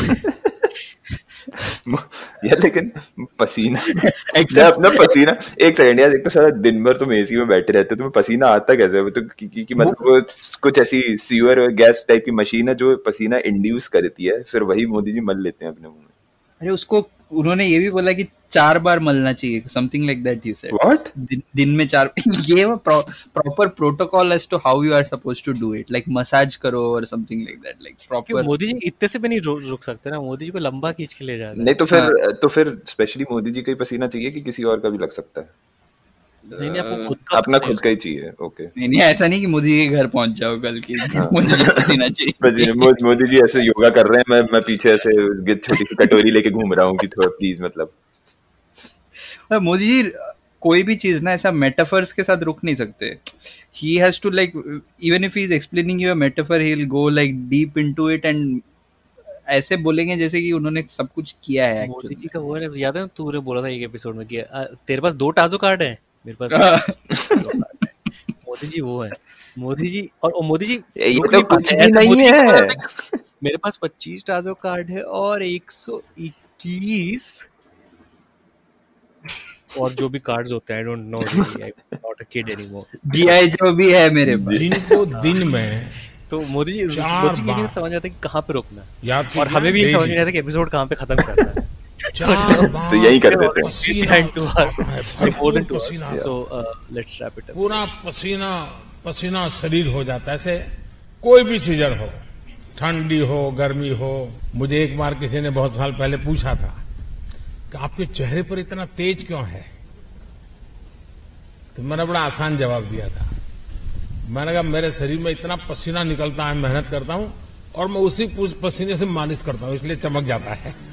यार लेकिन पसीना Except- मैं अपना पसीना एक सेकंड यार. एक तो सारा दिन भर तुम एसी में बैठे रहते हो, तुम्हें पसीना आता कैसे है? वो तो कि, कि, कि मतलब वो कुछ ऐसी सीवर गैस टाइप की मशीन है जो पसीना इंड्यूस करती है, फिर वही मोदी जी मल लेते हैं अपने मुंह में. अरे उसको उन्होंने ये भी बोला कि चार बार मलना चाहिए, something like that he said. What? दिन, दिन में चार. ये वो proper protocol as to how you are supposed to do it, like massage करो और समथिंग लाइक दैट, लाइक क्यों प्रॉपर. मोदी जी इतने से भी नहीं रो- रुक सकते ना? मोदी जी को लंबा खींच के ले जाते हैं. नहीं तो फिर तो फिर स्पेशली मोदी जी का ही पसीना चाहिए कि किसी और का भी लग सकता है? नहीं नहीं, आपको खुद का अपना पसीना- खुद का ही चाहिए. ओके. नहीं नहीं ऐसा नहीं कि मोदी के घर पहुंच जाओ कल की मोदी जी पसीना चाहिए. मोदी मो- मोदी जी ऐसे योगा कर रहे हैं, मैं मैं पीछे ऐसे गिर- छोटी सी कटोरी लेके घूम रहा हूँ कि थोड़ा प्लीज मतलब. और मोदी जी कोई भी चीज ना ऐसा मेटाफर्स के साथ रुक नहीं सकते. He has to like, even if he is explaining you a metaphor, he will go like deep into it and ऐसे बोलेंगे जैसे कि उन्होंने सब कुछ किया है मोदी एक्चुअली। जी का वो है ना, याद है तूने बोला था एक एपिसोड में कि आ, तेरे पास दो टाजो कार्ड है, मेरे पास दो कार्ड है। मोदी जी वो है, मोदी जी और, और मोदी जी ये दुख तो नहीं कुछ पाते भी हैं, नहीं मोदी जी को है। पता है, मेरे पास पच्चीस टाजो कार्ड है और एक सौ इक्कीस और जो भी कार्ड्स होते हैं, I don't know really, I am not a kid anymore. GI जो भी है मेरे पास। जिनको दिन में तो मोदी जी चार मोदी जी ये नहीं बार समझ आता कि कहाँ पे रोकना है, याद और कीजिए, हमें भी ये समझ नहीं डेली आता कि एपिसोड कहाँ पे खत्म करना है। चार बार तो यही कर देते हैं। पसीना Behind two hours, आता है, like more than भरपूर two hours. पसीना। So uh, let's wrap it up. पूरा पसीना पसीना शरीर हो जाता है। ऐसे कोई भी सीजन हो, ठंडी हो गर्मी हो। मुझे एक बार किसी ने बहुत साल पहले पूछा था कि आपके चेहरे पर इतना तेज क्यों है, तो मैंने बड़ा आसान जवाब दिया था। मैंने कहा मेरे शरीर में इतना पसीना निकलता है, मेहनत करता हूं और मैं उसी पसीने से मालिश करता हूं, इसलिए चमक जाता है।